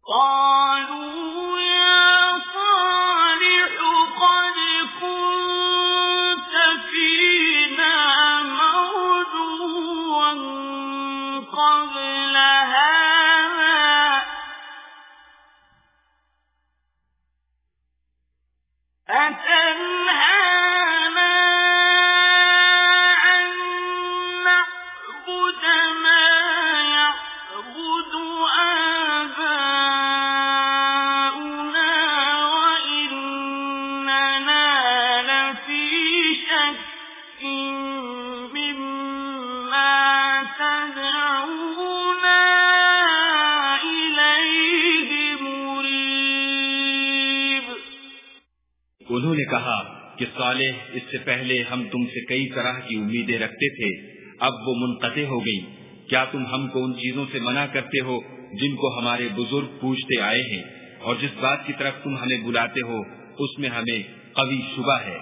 उन्होंने कहा कि सालेह, इससे पहले हम तुमसे कई तरह की उम्मीदें रखते थे, अब वो मुनक़ते हो गई। क्या तुम हमको उन चीजों से मना करते हो जिनको हमारे बुजुर्ग पूछते आए हैं, और जिस बात की तरफ तुम हमें बुलाते हो उसमें हमें कभी शुबा है।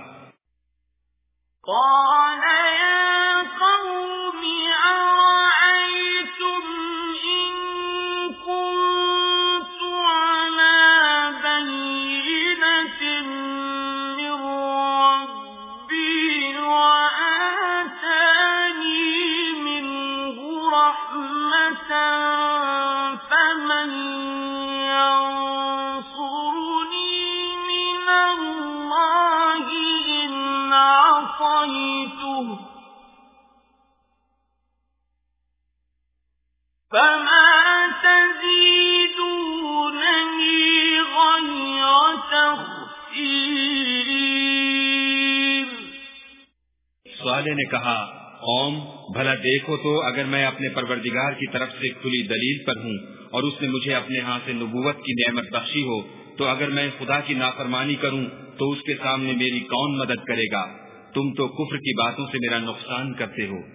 सालेह ने कहा, कौम, भला देखो तो, अगर मैं अपने परवरदिगार की तरफ से खुली दलील पर हूँ और उसने मुझे अपने यहाँ से नबूवत की नेमत बख्शी हो, तो अगर मैं खुदा की नाफरमानी करूँ तो उसके सामने मेरी कौन मदद करेगा? तुम तो कुफ्र की बातों से मेरा नुकसान करते हो।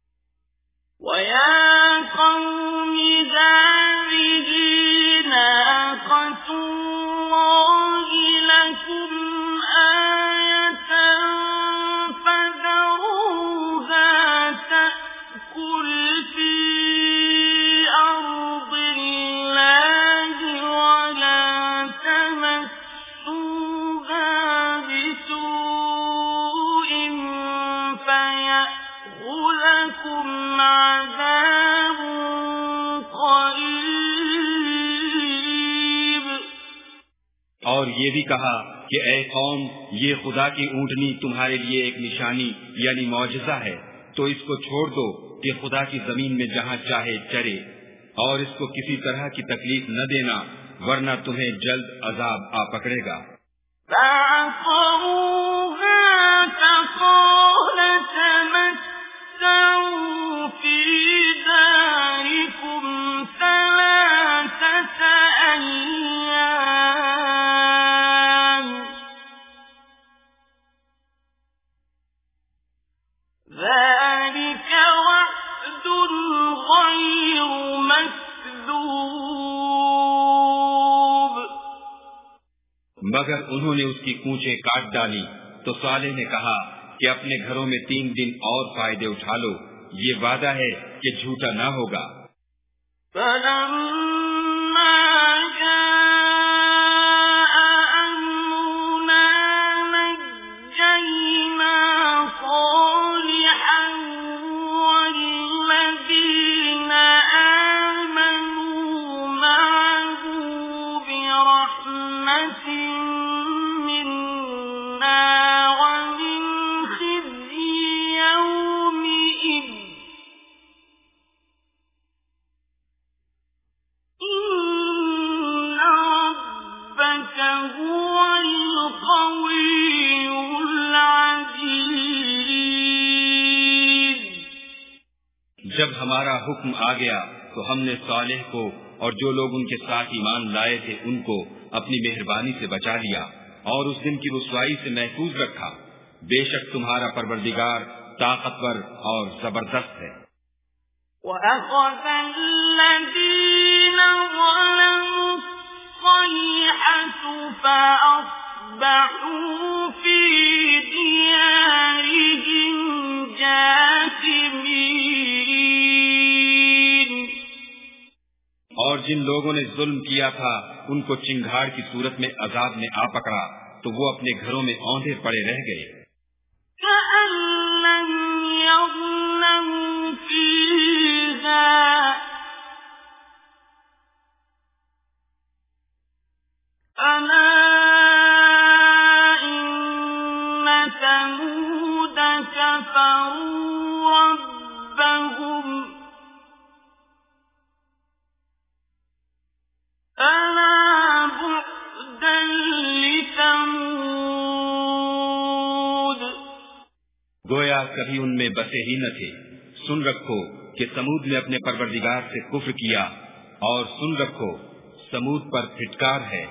और ये भी कहा कि ऐ कौम, ये खुदा की ऊँटनी तुम्हारे लिए एक निशानी यानी मौजज़ा है, तो इसको छोड़ दो कि खुदा की जमीन में जहाँ चाहे चरे, और इसको किसी तरह की तकलीफ न देना, वरना तुम्हें जल्द अजाब आ पकड़ेगा। मगर उन्होंने उसकी कूंचें काट डाली, तो सालेह ने कहा कि अपने घरों में तीन दिन और फायदे उठा लो, ये वादा है कि झूठा न होगा। जब हमारा हुक्म आ गया तो हमने सालेह को और जो लोग उनके साथ ईमान लाए थे उनको अपनी मेहरबानी से बचा लिया और उस दिन की रुसवाई से महफूज रखा। बेशक तुम्हारा परवरदिगार ताकतवर और जबरदस्त है। और जिन लोगों ने जुल्म किया था उनको चिंगाड़ की सूरत में अजाब ने आ पकड़ा तो वो अपने घरों में औंधे पड़े रह गए। गोया कभी उनमें बसे ही न थे। सुन रखो कि समूद ने अपने परवरदिगार से कुफ्र किया, और सुन रखो समूद पर फिटकार है।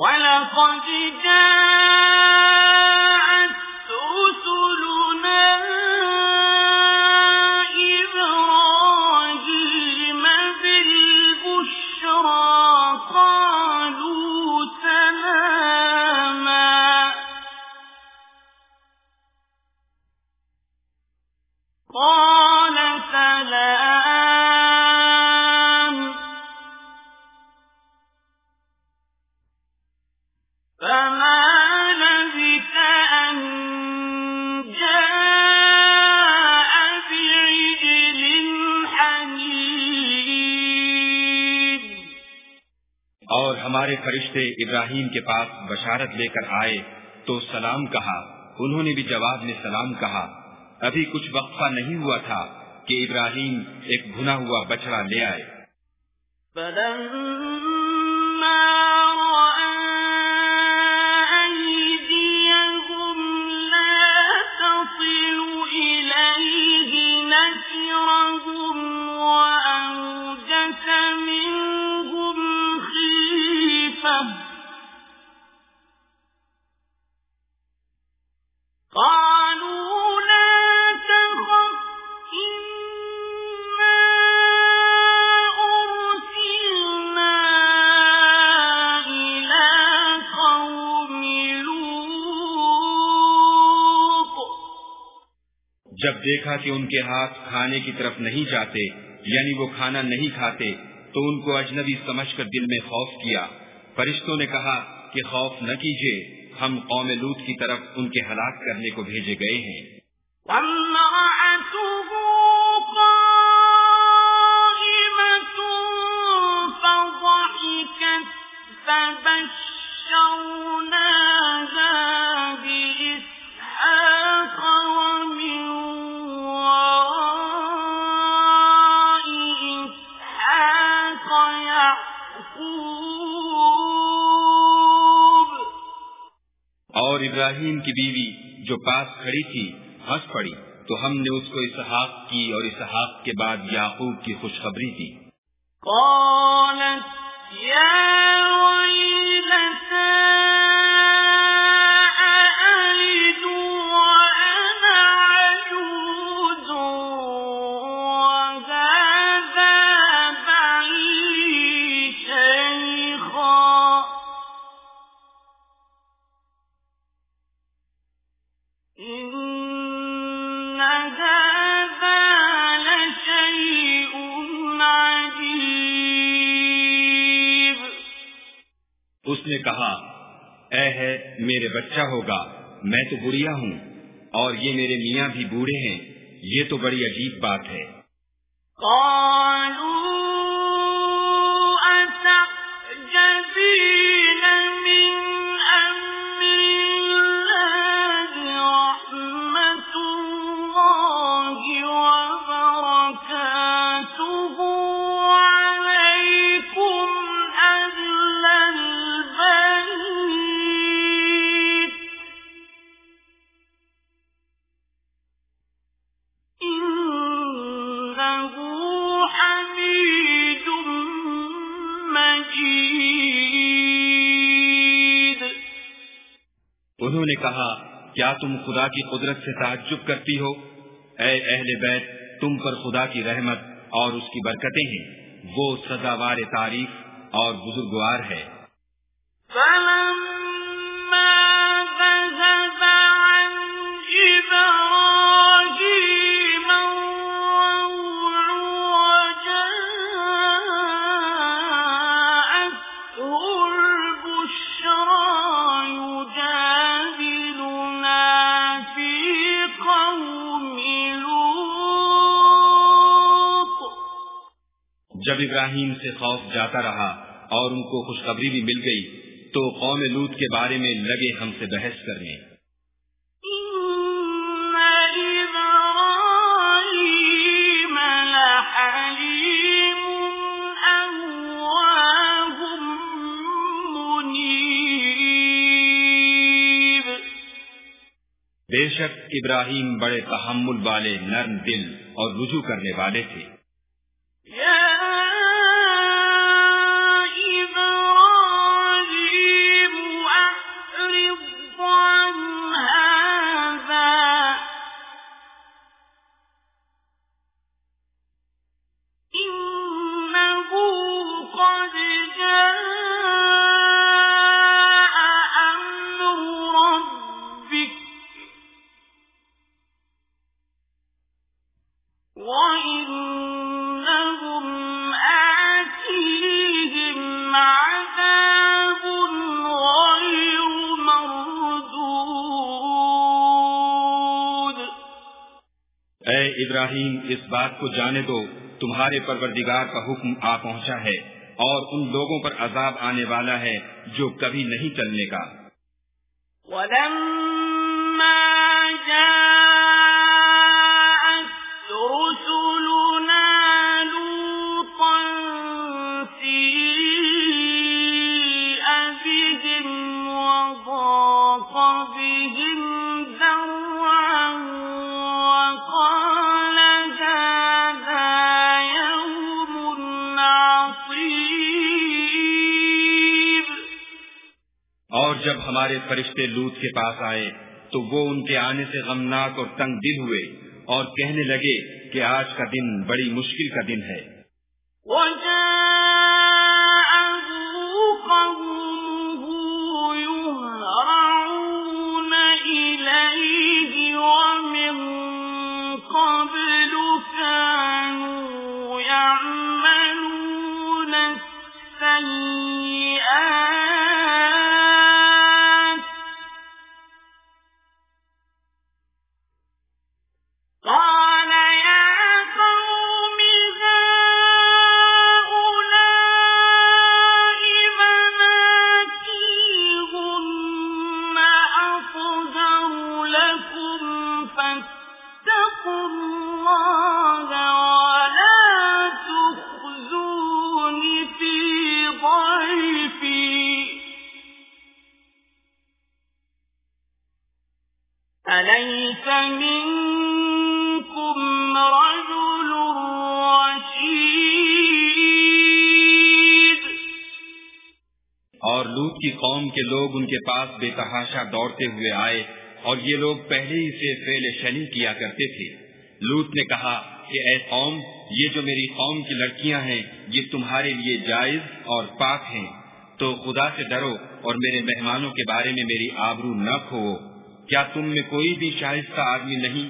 और हमारे फरिश्ते इब्राहिम के पास बशारत लेकर आए तो सलाम कहा। उन्होंने भी जवाब में सलाम कहा। अभी कुछ वक्फा नहीं हुआ था कि इब्राहिम एक भुना हुआ बछड़ा ले आए। जब देखा कि उनके हाथ खाने की तरफ नहीं जाते, यानी वो खाना नहीं खाते, तो उनको अजनबी समझकर दिल में खौफ किया। फरिश्तों ने कहा कि खौफ न कीजिए, हम कौम लूत की तरफ उनके हलाक करने को भेजे गए हैं। और इब्राहिम की बीवी जो पास खड़ी थी हंस पड़ी, तो हमने उसको इसहाक की और इसहाक के बाद याकूब की खुशखबरी दी। उसने कहा, ऐ है मेरे बच्चा होगा, मैं तो बुढ़िया हूँ और ये मेरे मियाँ भी बूढ़े हैं, ये तो बड़ी अजीब बात है। उन्होंने कहा, क्या तुम खुदा की कुदरत से ताज्जुब करती हो? ऐ अहले बैत, तुम पर खुदा की रहमत और उसकी बरकतें हैं। वो सदावार तारीफ और बुजुर्गवार है। जब इब्राहिम से खौफ जाता रहा और उनको खुशखबरी भी मिल गई तो कौम लूत के बारे में लगे हमसे बहस करने। बेशक इब्राहिम बड़े तहम्मुल वाले, नर्म दिल और रुजू करने वाले थे। इब्राहिम, इस बात को जाने दो तुम्हारे परवरदिगार का हुक्म आ पहुंचा है और उन लोगों पर अजाब आने वाला है जो कभी नहीं टलने का। और जब हमारे फरिश्ते लूत के पास आए तो वो उनके आने से गमनाक और तंग दिल हुए और कहने लगे कि आज का दिन बड़ी मुश्किल का दिन है। और लूत की कौम के लोग उनके पास बेतहाशा दौड़ते हुए आए और ये लोग पहले ही से फेले शनी किया करते थे। लूत ने कहा कि ऐ कौम, ये जो मेरी कौम की लड़कियां हैं ये तुम्हारे लिए जायज और पाक हैं, तो खुदा से डरो और मेरे मेहमानों के बारे में मेरी आबरू न खोओ। क्या तुम में कोई भी शाइस्ता आदमी नहीं?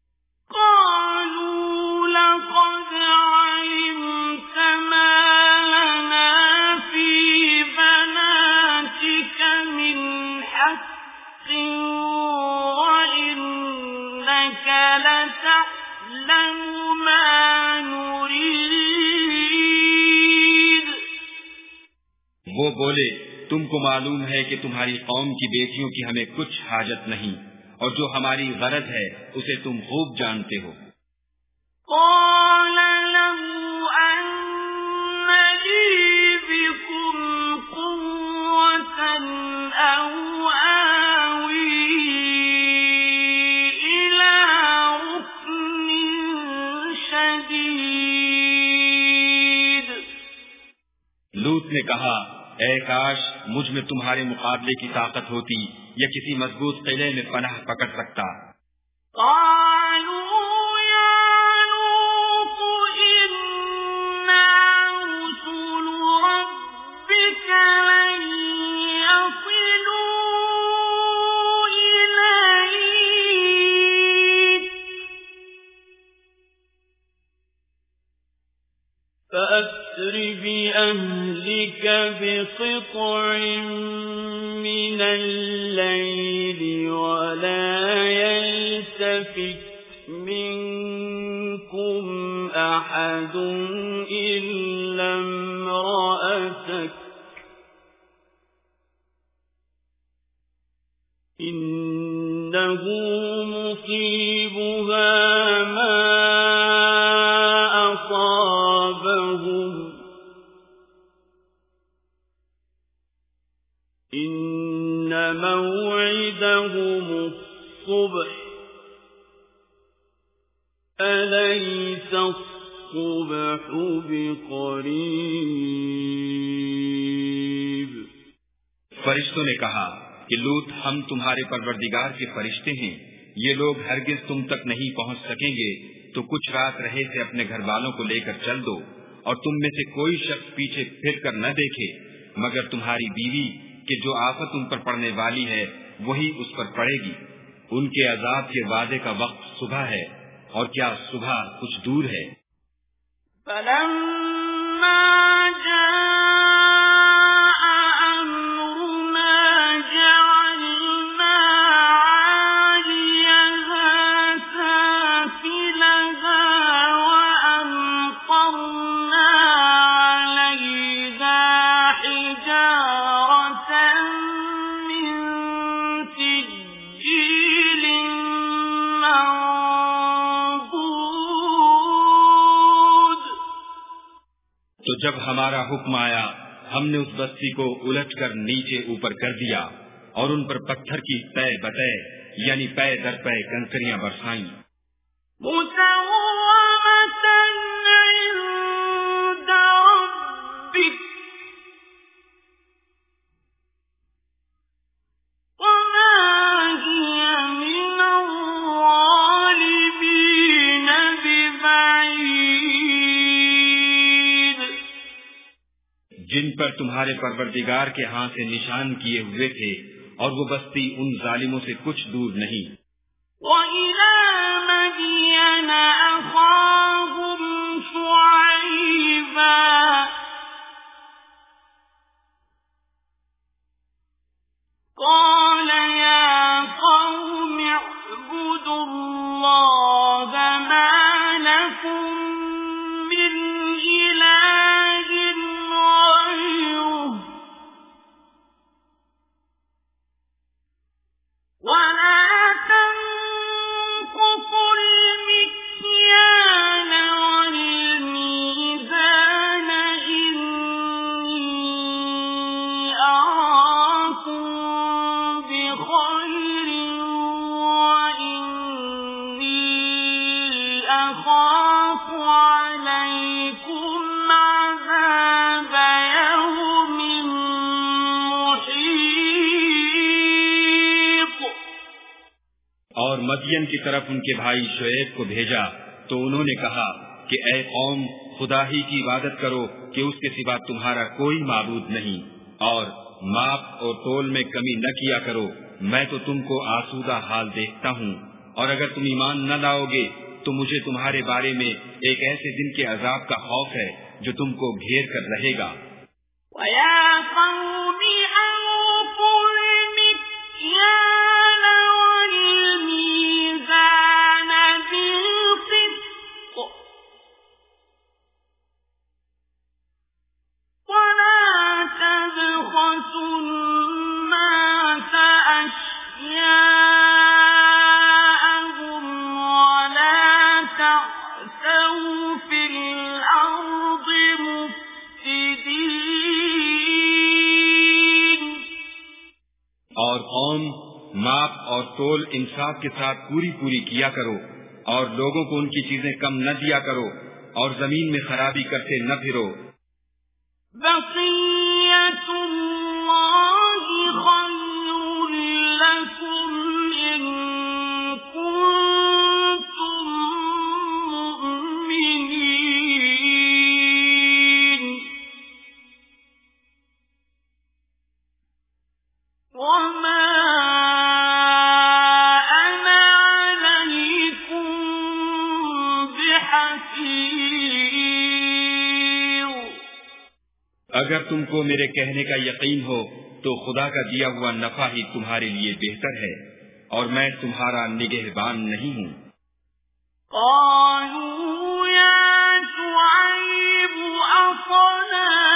वो बोले, तुमको मालूम है कि तुम्हारी कौम की बेटियों की हमें कुछ हाजत नहीं और जो हमारी गरज है उसे तुम खूब जानते हो। लूत ने कहा, ऐ काश मुझ में तुम्हारे मुकाबले की ताकत होती या किसी मजबूत किले में पनाह पकड़ सकता। فأسر بأهلك بقطع من الليل ولا يلتفت منكم أحد إلا इन्नहु मुसीबुहा मा असाबहुम इन्न मौइदहुमुस-सुब्ह अलैसा अस-सुब्हु बिक़रीब। फरिश्तों ने कहा कि लूत, हम तुम्हारे परवरदिगार के फरिश्ते हैं, ये लोग हरगिज तुम तक नहीं पहुंच सकेंगे, तो कुछ रात रहे से अपने घर वालों को लेकर चल दो, और तुम में से कोई शख्स पीछे फिर कर न देखे मगर तुम्हारी बीवी कि जो आफत उन पर पड़ने वाली है वही उस पर पड़ेगी। उनके अजाब के वादे का वक्त सुबह है, और क्या सुबह कुछ दूर है। तो जब हमारा हुक्म आया, हमने उस बस्ती को उलटकर नीचे ऊपर कर दिया और उन पर पत्थर की तय बतय यानी पै दर पै कंकरियां बरसाई। जिन पर तुम्हारे परवरदिगार के हाथ से निशान किए हुए थे, और वो बस्ती उन जालिमों से कुछ दूर नहीं। और मदियन की तरफ उनके भाई शुएब को भेजा तो उन्होंने कहा कि ऐ कौम, खुदा ही की इबादत करो कि उसके सिवा तुम्हारा कोई माबूद नहीं, और माप और तोल में कमी न किया करो, मैं तो तुमको आसूदा हाल देखता हूँ। और अगर तुम ईमान न लाओगे तो मुझे तुम्हारे बारे में एक ऐसे दिन के अजाब का खौफ है जो तुमको घेर कर रहेगा। और कौम, माप और तोल इंसाफ के साथ पूरी पूरी किया करो, और लोगों को उनकी चीजें कम न दिया करो, और जमीन में खराबी करते न फिरो। अगर तुमको मेरे कहने का यकीन हो तो खुदा का दिया हुआ नफा ही तुम्हारे लिए बेहतर है, और मैं तुम्हारा निगहबान नहीं हूँ।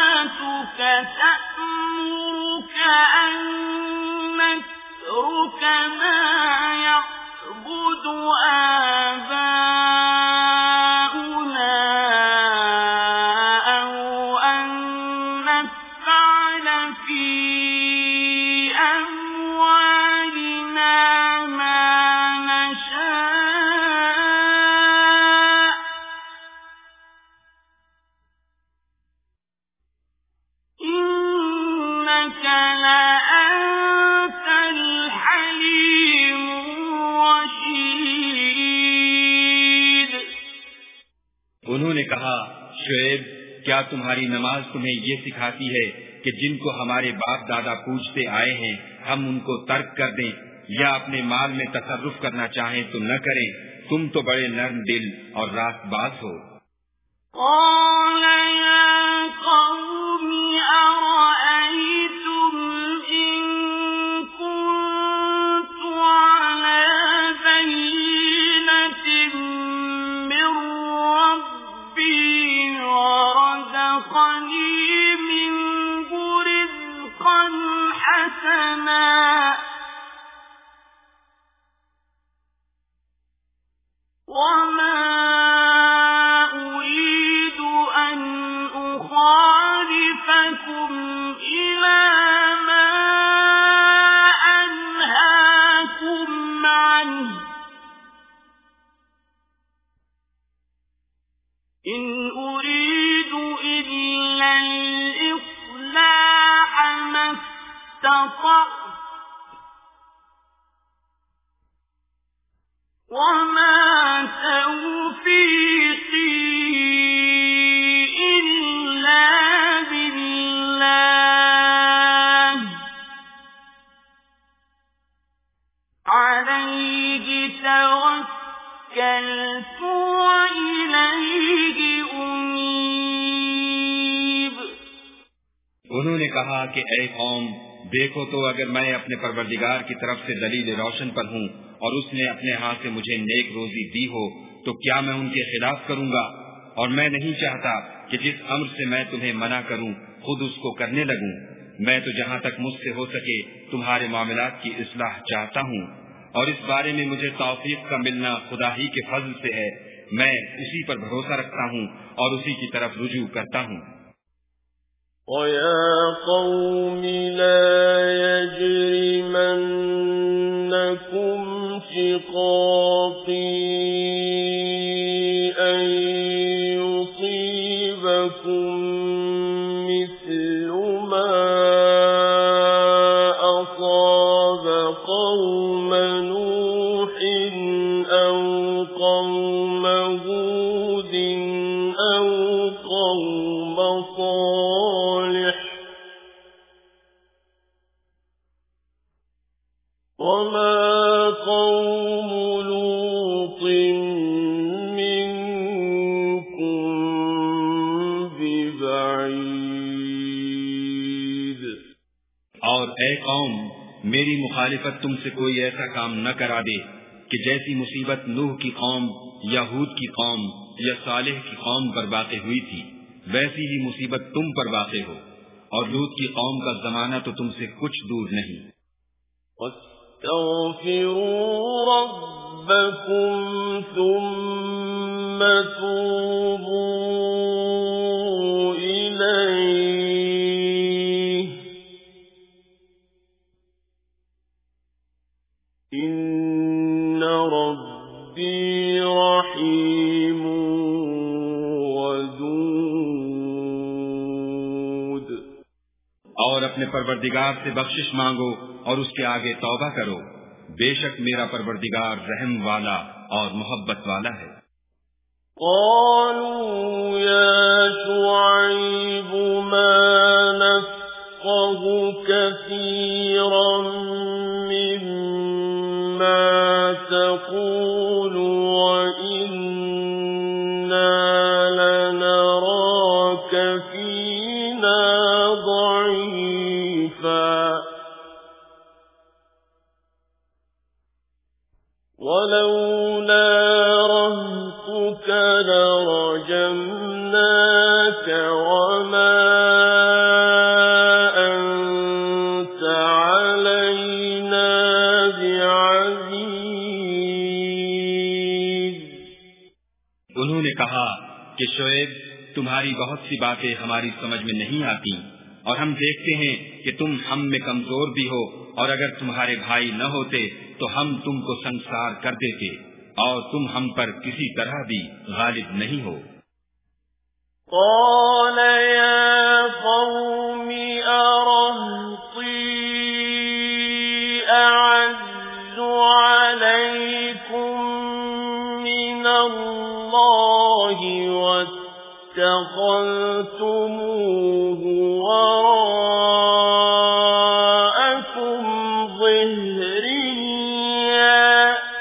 تَأْمُرُكَ أَن نَّتْرُكَ उन्होंने कहा, शुएब, क्या तुम्हारी नमाज तुम्हें ये सिखाती है कि जिनको हमारे बाप दादा पूजते आए हैं हम उनको तर्क कर दें, या अपने माल में तसर्रुफ करना चाहें तो न करें? तुम तो बड़े नर्म दिल और रास्तबाज हो। उन्होंने कहा कि ऐ कौम, देखो तो अगर मैं अपने परवरदिगार की तरफ से दलील रोशन पर हूँ और उसने अपने हाथ से मुझे नेक रोजी दी हो, तो क्या मैं उनके खिलाफ करूँगा? और मैं नहीं चाहता कि जिस अम्र से मैं तुम्हें मना करूँ खुद उसको करने लगूँ। मैं तो जहाँ तक मुझसे हो सके तुम्हारे मामलात की इस्लाह चाहता हूँ, और इस बारे में मुझे तौफीक का मिलना खुदा ही के फजल से है। मैं उसी पर भरोसा रखता हूँ और उसी की तरफ रुजू करता हूँ। وَيَا قَوْمِ لَا يَجْرِمَنَّكُمْ شِقَاقِي أَن يُصِيبَكُم مِّثْلُ مَا أَصَابَ قَوْمَ نُوحٍ أَوْ قَوْمَ هُودٍ أَوْ قَوْمَ صَالِحٍ وَمَا قَوْمُ لُوطٍ مِّنكُمْ بِبَعِيدٍ। और ऐ कौम, मेरी मुखालिफत तुमसे कोई ऐसा काम न करा दे कि जैसी मुसीबत नूह की कौम या हूद की कौम या सालेह की कौम पर वाक़े हुई थी, वैसी ही मुसीबत तुम पर वाक़े हो। और लूत की कौम का जमाना तो तुमसे कुछ दूर नहीं। واستغفروا ربكم ثم توبوا إليه إن ربي رحيم ودود। और अपने परवरदिगार से बख्शिश मांगो और उसके आगे तौबा करो, बेशक मेरा परवरदिगार रहम वाला और मोहब्बत वाला है। قالوا يا شعيب ما نفقه كثيرا مما تقول وإنا لنراك فينا ضعيفا ولولا رهطك لرجمناك وما أنت علينا بعزيز कहा कि शोएब, तुम्हारी बहुत सी बातें हमारी समझ में नहीं आती और हम देखते हैं कि तुम हम में कमजोर भी हो, और अगर तुम्हारे भाई न होते तो हम तुमको संसार कर देते और तुम हम पर किसी तरह भी गालिब नहीं हो। قال يا قوم أرهطي أعز عليكم من الله واتخذتموه وراءكم ظهريا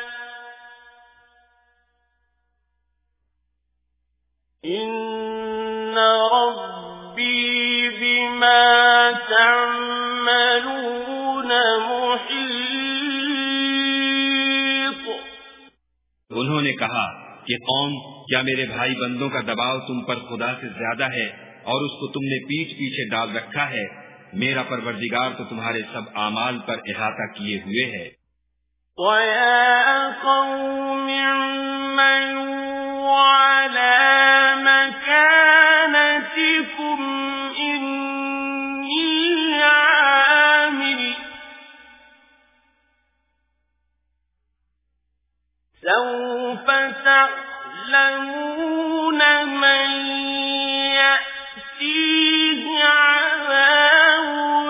إن ربي بما تعملون محيط। उन्होंने कहा कि कौम, क्या मेरे भाई बंदों का दबाव तुम पर खुदा से ज्यादा है और उसको तुमने पीठ पीछे डाल रखा है? मेरा परवरदिगार तो तुम्हारे सब आमाल पर इहाता किए हुए है। وَيَا قَوْمِ اعْمَلُوا عَلَى مَكَانَتِكُمْ إِنِّي عَامِلٌ سَوْفَ تَعْلَمُونَ مَن يَأْتِيهِ عَذَابٌ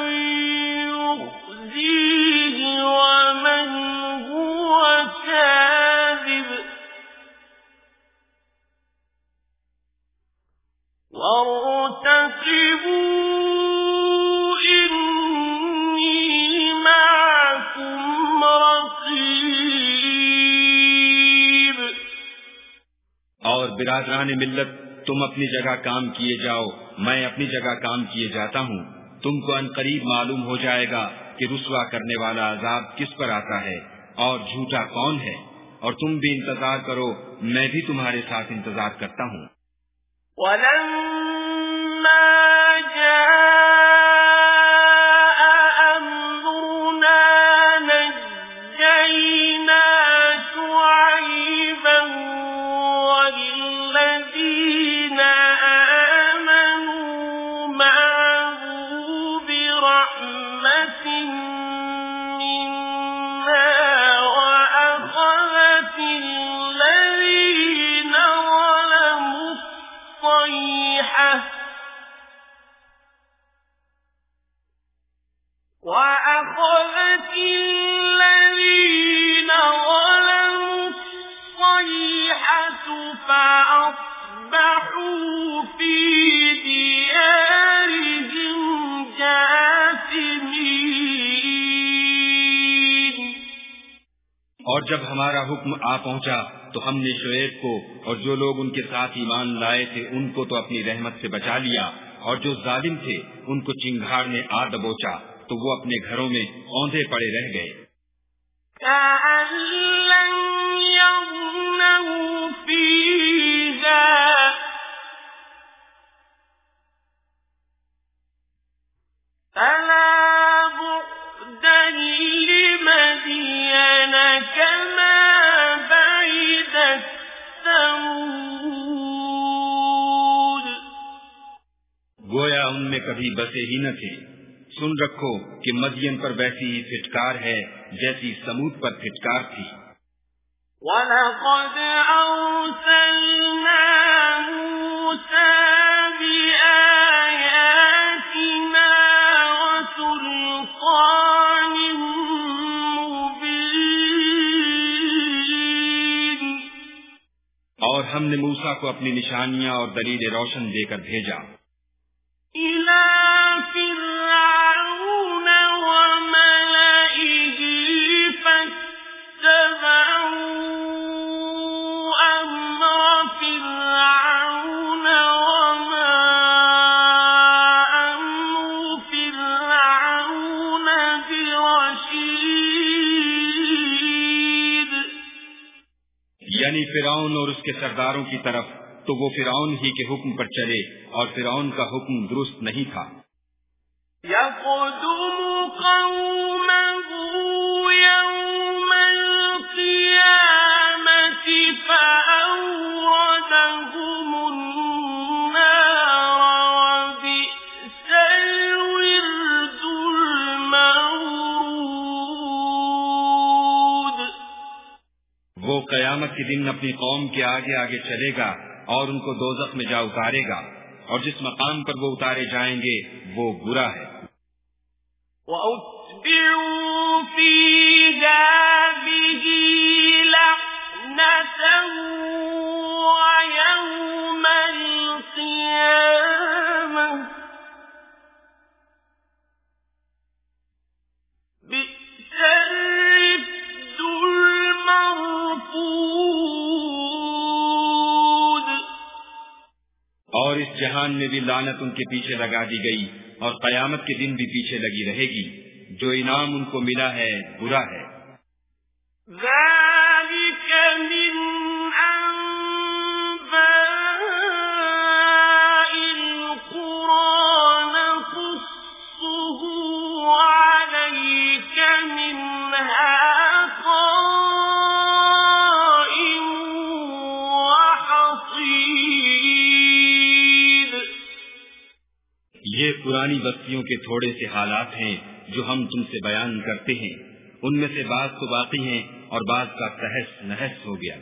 يُخْزِيهِ وَمَن هُوَ كَاذِبٌ وَارْتَقِبُوا إِنِّي مَعَكُمْ رَقِيبٌ। और बिरादरान मिल्लत, तुम अपनी जगह काम किए जाओ, मैं अपनी जगह काम किए जाता हूँ। तुमको अनकरीब मालूम हो जाएगा कि रुस्वा करने वाला अजाब किस पर आता है और झूठा कौन है, और तुम भी इंतजार करो, मैं भी तुम्हारे साथ इंतजार करता हूँ। وَلَمَّا جَاءَ أَمْرُنَا نَجَّيْنَا شُعَيْبًا وَالَّذِينَ آمَنُوا مَعَهُ بِرَحْمَةٍ مِنَّا وَأَخَذَتِ الَّذِينَ ظَلَمُوا الصَّيْحَةُ وَأَخَذَتِ الَّذِينَ ظَلَمُوا الصَّيْحَةُ فَأَصْبَحُوا فِي دِيَارِهِمْ جَاثِمِينَ। और जब हमारा हुक्म आ पहुंचा तो हमने शुएब को और जो लोग उनके साथ ईमान लाए थे उनको तो अपनी रहमत से बचा लिया, और जो जालिम थे उनको चिंगार ने आ दबोचा, तो वो अपने घरों में औंधे पड़े रह गए। كَأَن لَّمْ يَغْنَوْا فِيهَا أَلَا بُعْدًا لِّمَدْيَنَ كَمَا بَعِدَتْ ثَمُودُ। गोया उनमें कभी बसे ही न थे। सुन रखो कि मदियन पर वैसी ही फिटकार है जैसी समूद पर फिटकार थी। وَلَقَدْ أَرْسَلْنَا مُوسَى بِآيَاتِنَا وَسُلْطَانٍ مُبِينٍ। और हमने मूसा को अपनी निशानियां और दलील रोशन देकर भेजा إِلَى فِرْعَوْنَ وَمَلَئِهِ فَاتَّبَعُوا أَمْرَ فِرْعَوْنَ وَمَا أَمْرُ فِرْعَوْنَ بِرَشِيدٍ। यानी फिरौन और उसके सरदारों की तरफ, तो वो फिरौन ही के हुक्म पर चले और फिरौन का हुक्म दुरुस्त नहीं था। يَقْدُمُ قَوْمَهُ يَوْمَ الْقِيَامَةِ فَأَوْرَدَهُمُ वो कयामत के दिन अपनी कौम के आगे आगे चलेगा और उनको दोज़ख में जा उतारेगा, और जिस मकाम पर वो उतारे जाएंगे वो बुरा है। और इस जहान में भी लानत उनके पीछे लगा दी गई और कयामत के दिन भी पीछे लगी रहेगी। जो इनाम उनको मिला है बुरा है। ये पुरानी बस्तियों के थोड़े से हालात हैं जो हम तुमसे बयान करते हैं। उनमें से बात तो बाकी हैं और बात का तहस नहस हो गया।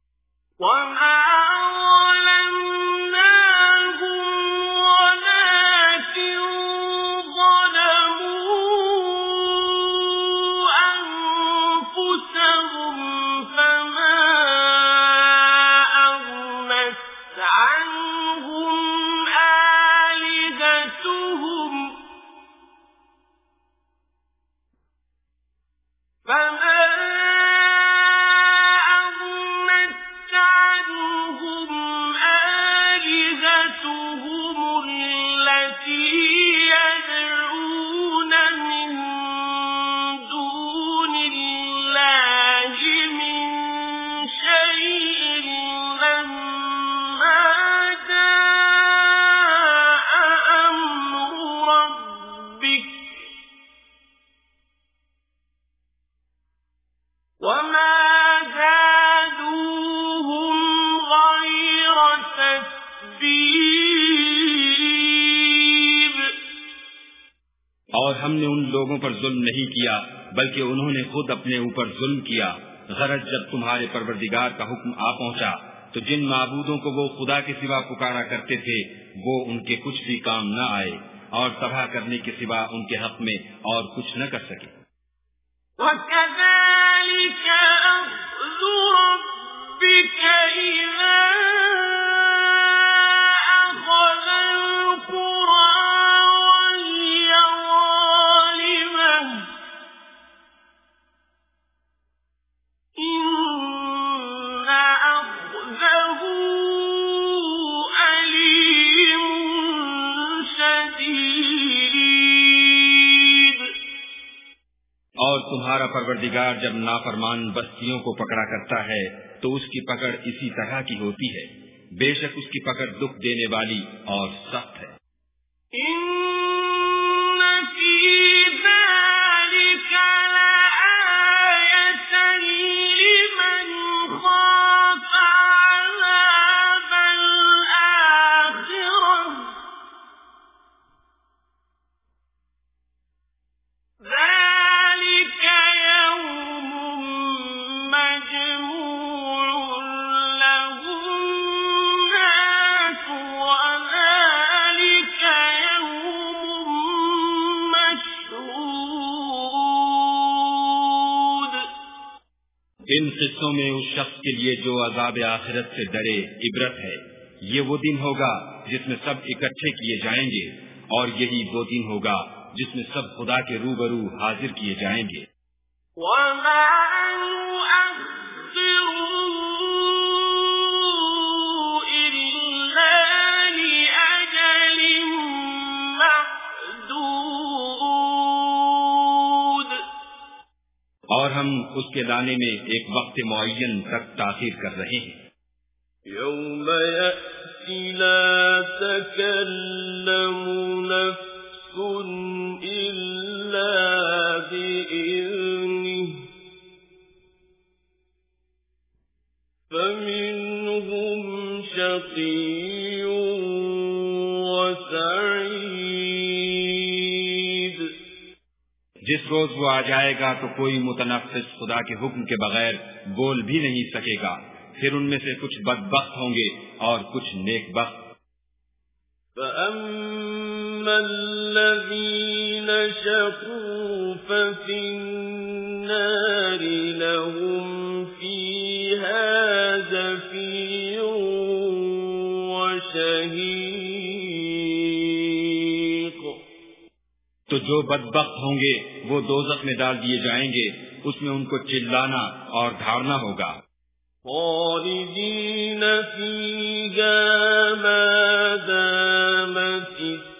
और हमने उन लोगों पर जुल्म नहीं किया बल्कि उन्होंने खुद अपने ऊपर जुल्म किया। गरज जब तुम्हारे परवरदिगार का हुक्म आ पहुंचा तो जिन माबूदों को वो खुदा के सिवा पुकारा करते थे वो उनके कुछ भी काम न आए और तबाह करने के सिवा उनके हक में और कुछ न कर सके। और तुम्हारा परवरदिगार जब नाफरमान बस्तियों को पकड़ा करता है तो उसकी पकड़ इसी तरह की होती है। बेशक उसकी पकड़ दुख देने वाली और सख्त है। इन किस्सों में उस शख्स के लिए जो अज़ाब आखिरत से डरे इबरत है। ये वो दिन होगा जिसमें सब इकट्ठे किए जाएंगे और यही वो दिन होगा जिसमें सब खुदा के रूबरू हाजिर किए जाएंगे। और हम उसके लाने में एक वक्त मुअय्यन तक ताखीर कर रहे हैं। यौम यअति ला तकल्लमु नफ्सुन इल्ला बिइज़्निहि फमिनहुम शक़िय्युन व सईद। जिस रोज वो आ जाएगा तो कोई मुतनफ्फिस खुदा के हुक्म के बगैर बोल भी नहीं सकेगा। फिर उनमें से कुछ बदबख्त होंगे और कुछ नेकबख्त। فَأَمَّا الَّذِينَ شَقُوا فَفِي النَّارِ لَهُمْ فِيهَا زَفِيرٌ وَشَهِيقٌ। तो जो बदबख्त होंगे वो दोज़ख में डाल दिए जाएंगे, उसमें उनको चिल्लाना और धाड़ना होगा। خالدين فيها ما دامت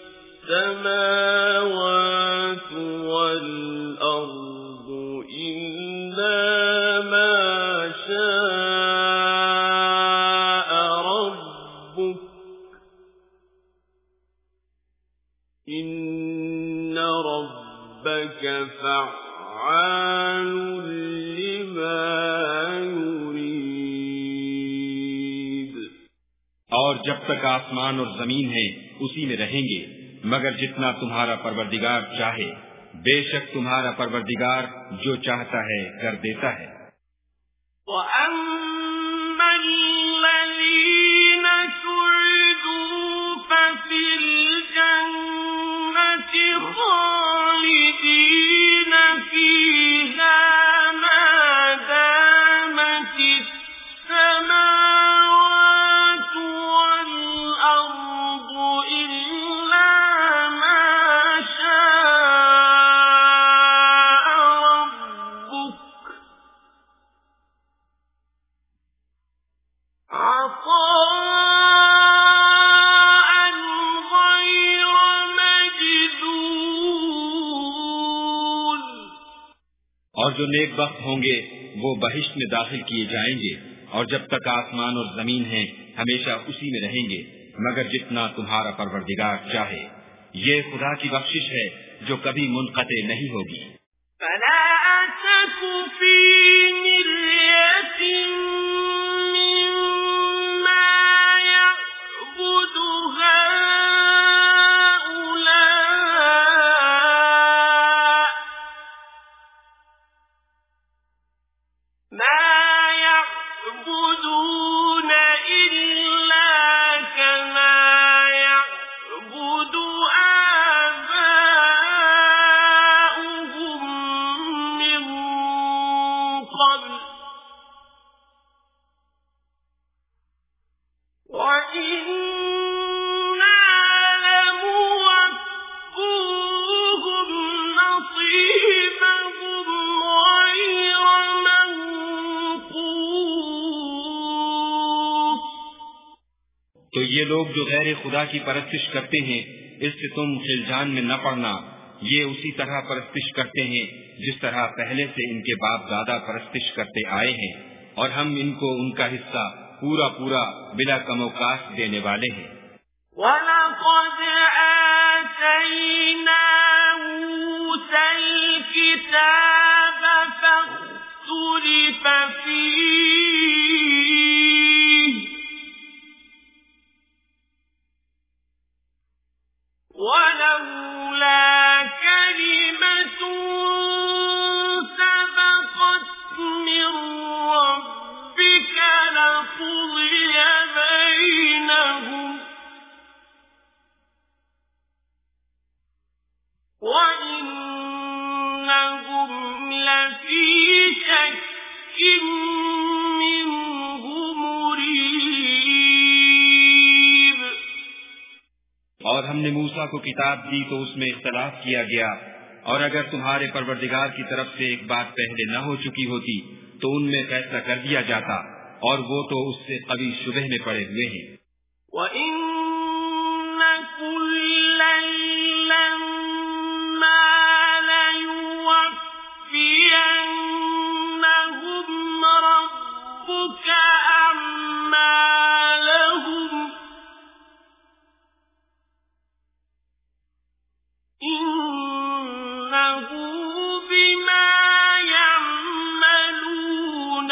السماوات والأرض إلا ما شاء ربك إن ربك فعال لما और जब तक आसमान और जमीन है उसी में रहेंगे, मगर जितना तुम्हारा परवरदिगार चाहे। बेशक तुम्हारा परवरदिगार जो चाहता है कर देता है। और जो नेकबख्त होंगे वो बहिश्त में दाखिल किए जाएंगे, और जब तक आसमान और जमीन है हमेशा उसी में रहेंगे, मगर जितना तुम्हारा परवरदिगार चाहे। ये खुदा की बख्शिश है जो कभी मुनक़ते नहीं होगी। तो ये लोग जो गैर खुदा की परस्तिश करते हैं, इससे तुम खिलजान में न पड़ना। ये उसी तरह परस्तिश करते हैं जिस तरह पहले से इनके बाप दादा परस्तिश करते आए हैं, और हम इनको उनका हिस्सा पूरा पूरा बिला कमोकाश देने वाले हैं। वलक़द आतैना मूसल किताब फख्तुलिफ़ फ़ीह वलौला कलिमतुन सबक़त मिन रब्बिक लक़ुज़िय बैनहुम वइन्नहुम लफ़ी शक्किन मिन्हु मुरीब। और हमने मूसा को किताब दी तो उसमें इख्तलाफ किया गया, और अगर तुम्हारे परवरदिगार की तरफ से एक बात पहले न हो चुकी होती तो उनमें फैसला कर दिया जाता, और वो तो उससे कभी शुबह में पड़े हुए हैं। वइन्न कुल्लन लम्मा लयुवफ़्फ़ियन्नहुम रब्बुक अअमालहुम इन्नहु बिमा यअमलून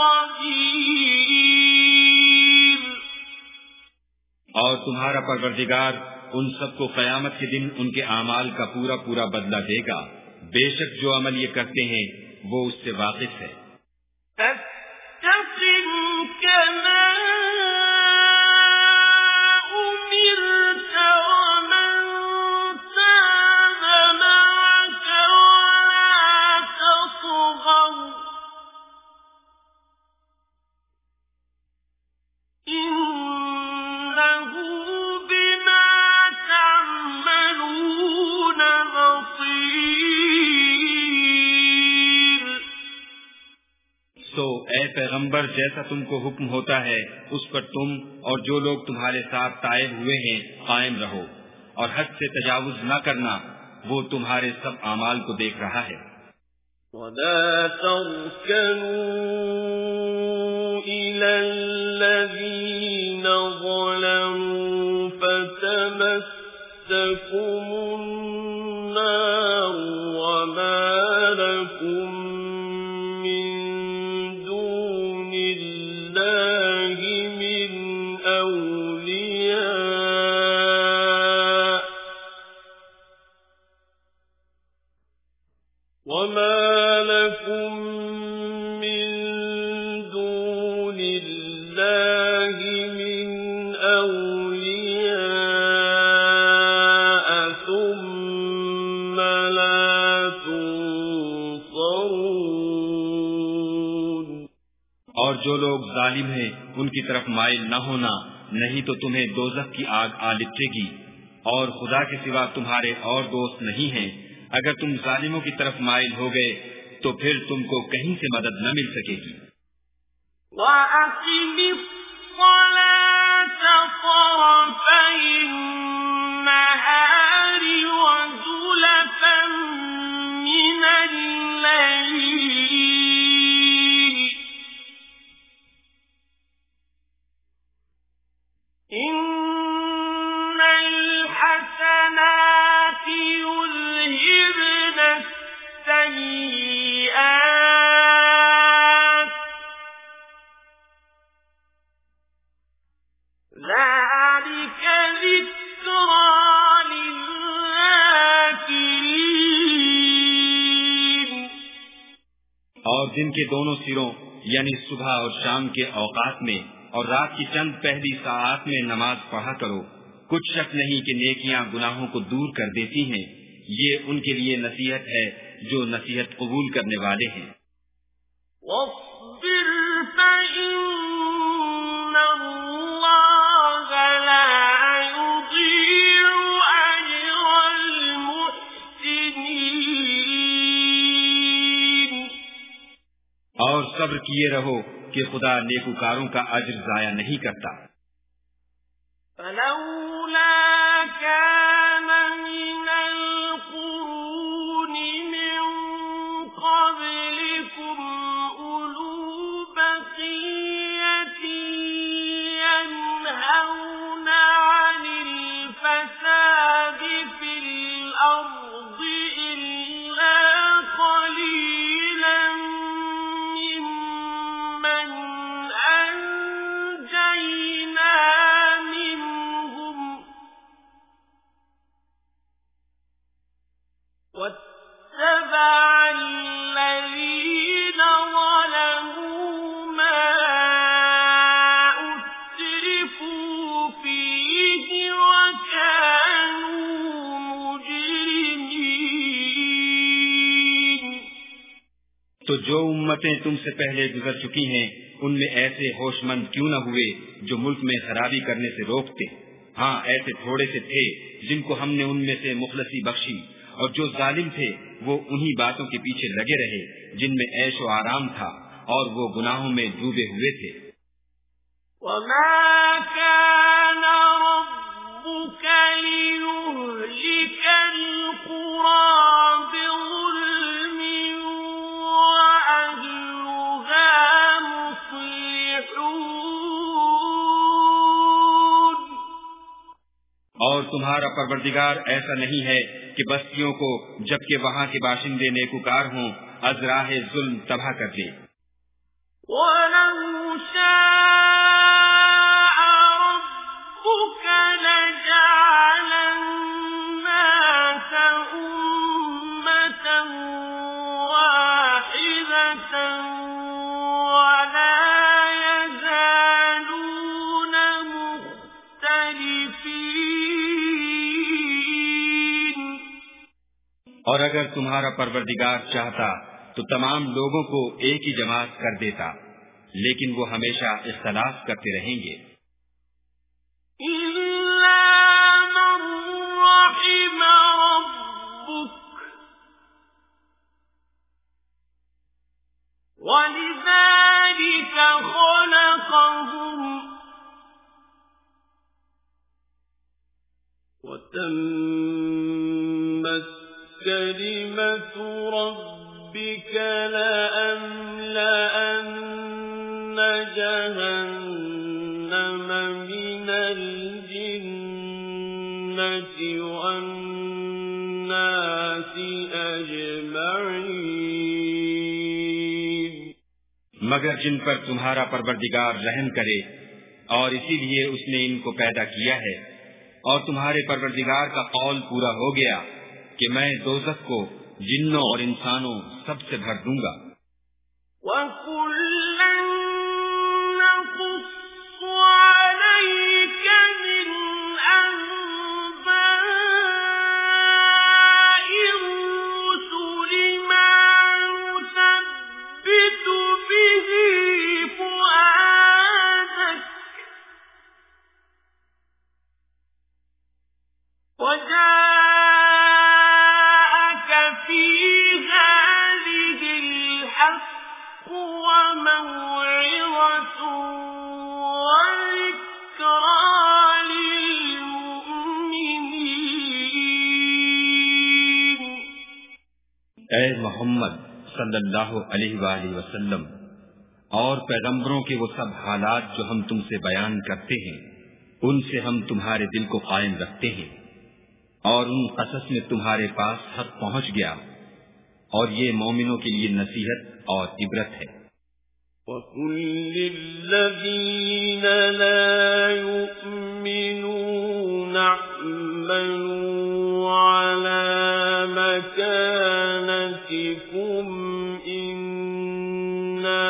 खबीर। और तुम्हारा परवरदिगार उन सबको क़यामत के दिन उनके आमाल का पूरा पूरा बदला देगा। बेशक जो अमल ये करते हैं वो उससे वाकिफ है। पैगंबर जैसा तुमको हुक्म होता है उस पर तुम और जो लोग तुम्हारे साथ तायब हुए हैं कायम रहो और हद से तजावुज न करना, वो तुम्हारे सब आमाल को देख रहा है। वला तर्कनू इलल्लज़ीना ज़लमू फतमस्सकुमुन्नार वमा लकुम जो लोग जालिम हैं उनकी तरफ माइल न होना, नहीं तो तुम्हें दोज़ख की आग आ लिपटेगी और खुदा के सिवा तुम्हारे और दोस्त नहीं हैं। अगर तुम जालिमों की तरफ माइल हो गए तो फिर तुमको कहीं से मदद न मिल सकेगी। और दिन के दोनों सिरों यानी सुबह और शाम के औकात में और रात की चंद पहली साआत में नमाज पढ़ा करो। कुछ शक नहीं कि नेकियां गुनाहों को दूर कर देती हैं। ये उनके लिए नसीहत है जो नसीहत कबूल करने वाले हैं। और सब्र किए रहो कि खुदा नेकुकारों का अज्र जाया नहीं करता। तो जो उम्मतें तुमसे पहले गुजर चुकी हैं उनमें ऐसे होशमंद क्यों न हुए जो मुल्क में खराबी करने से रोकते। हाँ, ऐसे थोड़े से थे जिनको हमने उनमें से मुखलसी बख्शी, और जो जालिम थे वो उन्हीं बातों के पीछे लगे रहे जिनमें ऐश व आराम था और वो गुनाहों में डूबे हुए थे। और तुम्हारा परवरदिगार ऐसा नहीं है कि बस्तियों को जबकि वहाँ के बाशिंदे नेकुकार हों अज़राहे जुल्म तबाह कर दे। उम्मतन और अगर तुम्हारा परवरदिगार चाहता तो तमाम लोगों को एक ही जमात कर देता, लेकिन वो हमेशा इख्तलाफ करते रहेंगे। كلمة ربك لأملأن جهنم من الجنة والناس أجمعين। मगर जिन पर तुम्हारा परवरदिगार रहम करे और इसीलिए उसने इनको पैदा किया है, और तुम्हारे परवरदिगार का कौल पूरा हो गया कि मैं दोज़ख को जिन्नों और इंसानों सबसे भर दूंगा। ऐ मोहम्मद सल्लल्लाहु अलैहि वसल्लम, और पैगंबरों के वो सब हालात जो हम तुमसे बयान करते हैं, उनसे हम तुम्हारे दिल को कायम रखते हैं, और उन कसस में तुम्हारे पास हक पहुंच गया, और ये मोमिनों के लिए नसीहत और इबरत है। وَكُلِّلَّذِينَ لَا يُؤْمِنُونَ اعْمَلُوا عَلَى مَكَانَتِكُمْ إِنَّا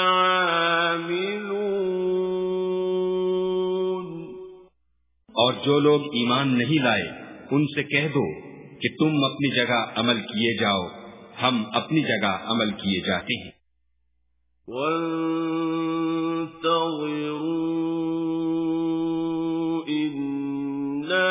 عَامِلُونَ। और जो लोग ईमान नहीं लाए उनसे कह दो कि तुम अपनी जगह अमल किए जाओ, हम अपनी जगह अमल किए जाते हैं। وَانْتَظِرُوا إِنَّا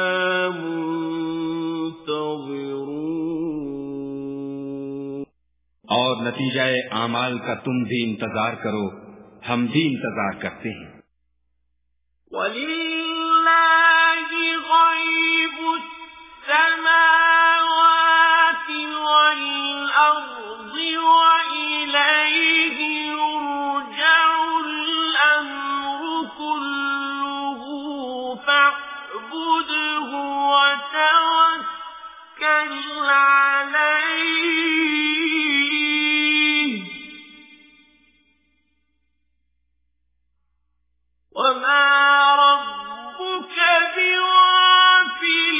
مُنْتَظِرُونَ। और नतीजाए आमाल का तुम भी इंतजार करो, हम भी इंतजार करते हैं। وَلِلَّهِ غَيْبُ السَّمَاوَاتِ وَالْأَرْضِ وَإِلَيْهِ يُرْجَعُ الْأَمْرُ كُلُّهُ فَاعْبُدْهُ وَتَوَكَّلْ عَلَيْهِ وَمَا رَبُّكَ بِغَافِلٍ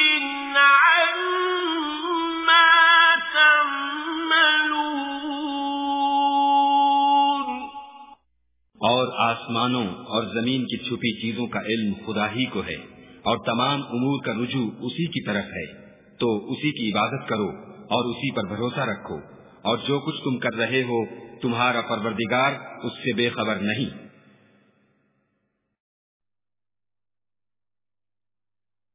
عَمَّا تَعْمَلُونَ। और आसमानों और जमीन की छुपी चीजों का इल्म खुदा ही को है, और तमाम उमूर का रुजू उसी की तरफ है, तो उसी की इबादत करो और उसी पर भरोसा रखो, और जो कुछ तुम कर रहे हो तुम्हारा परवरदिगार उससे बेखबर नहीं।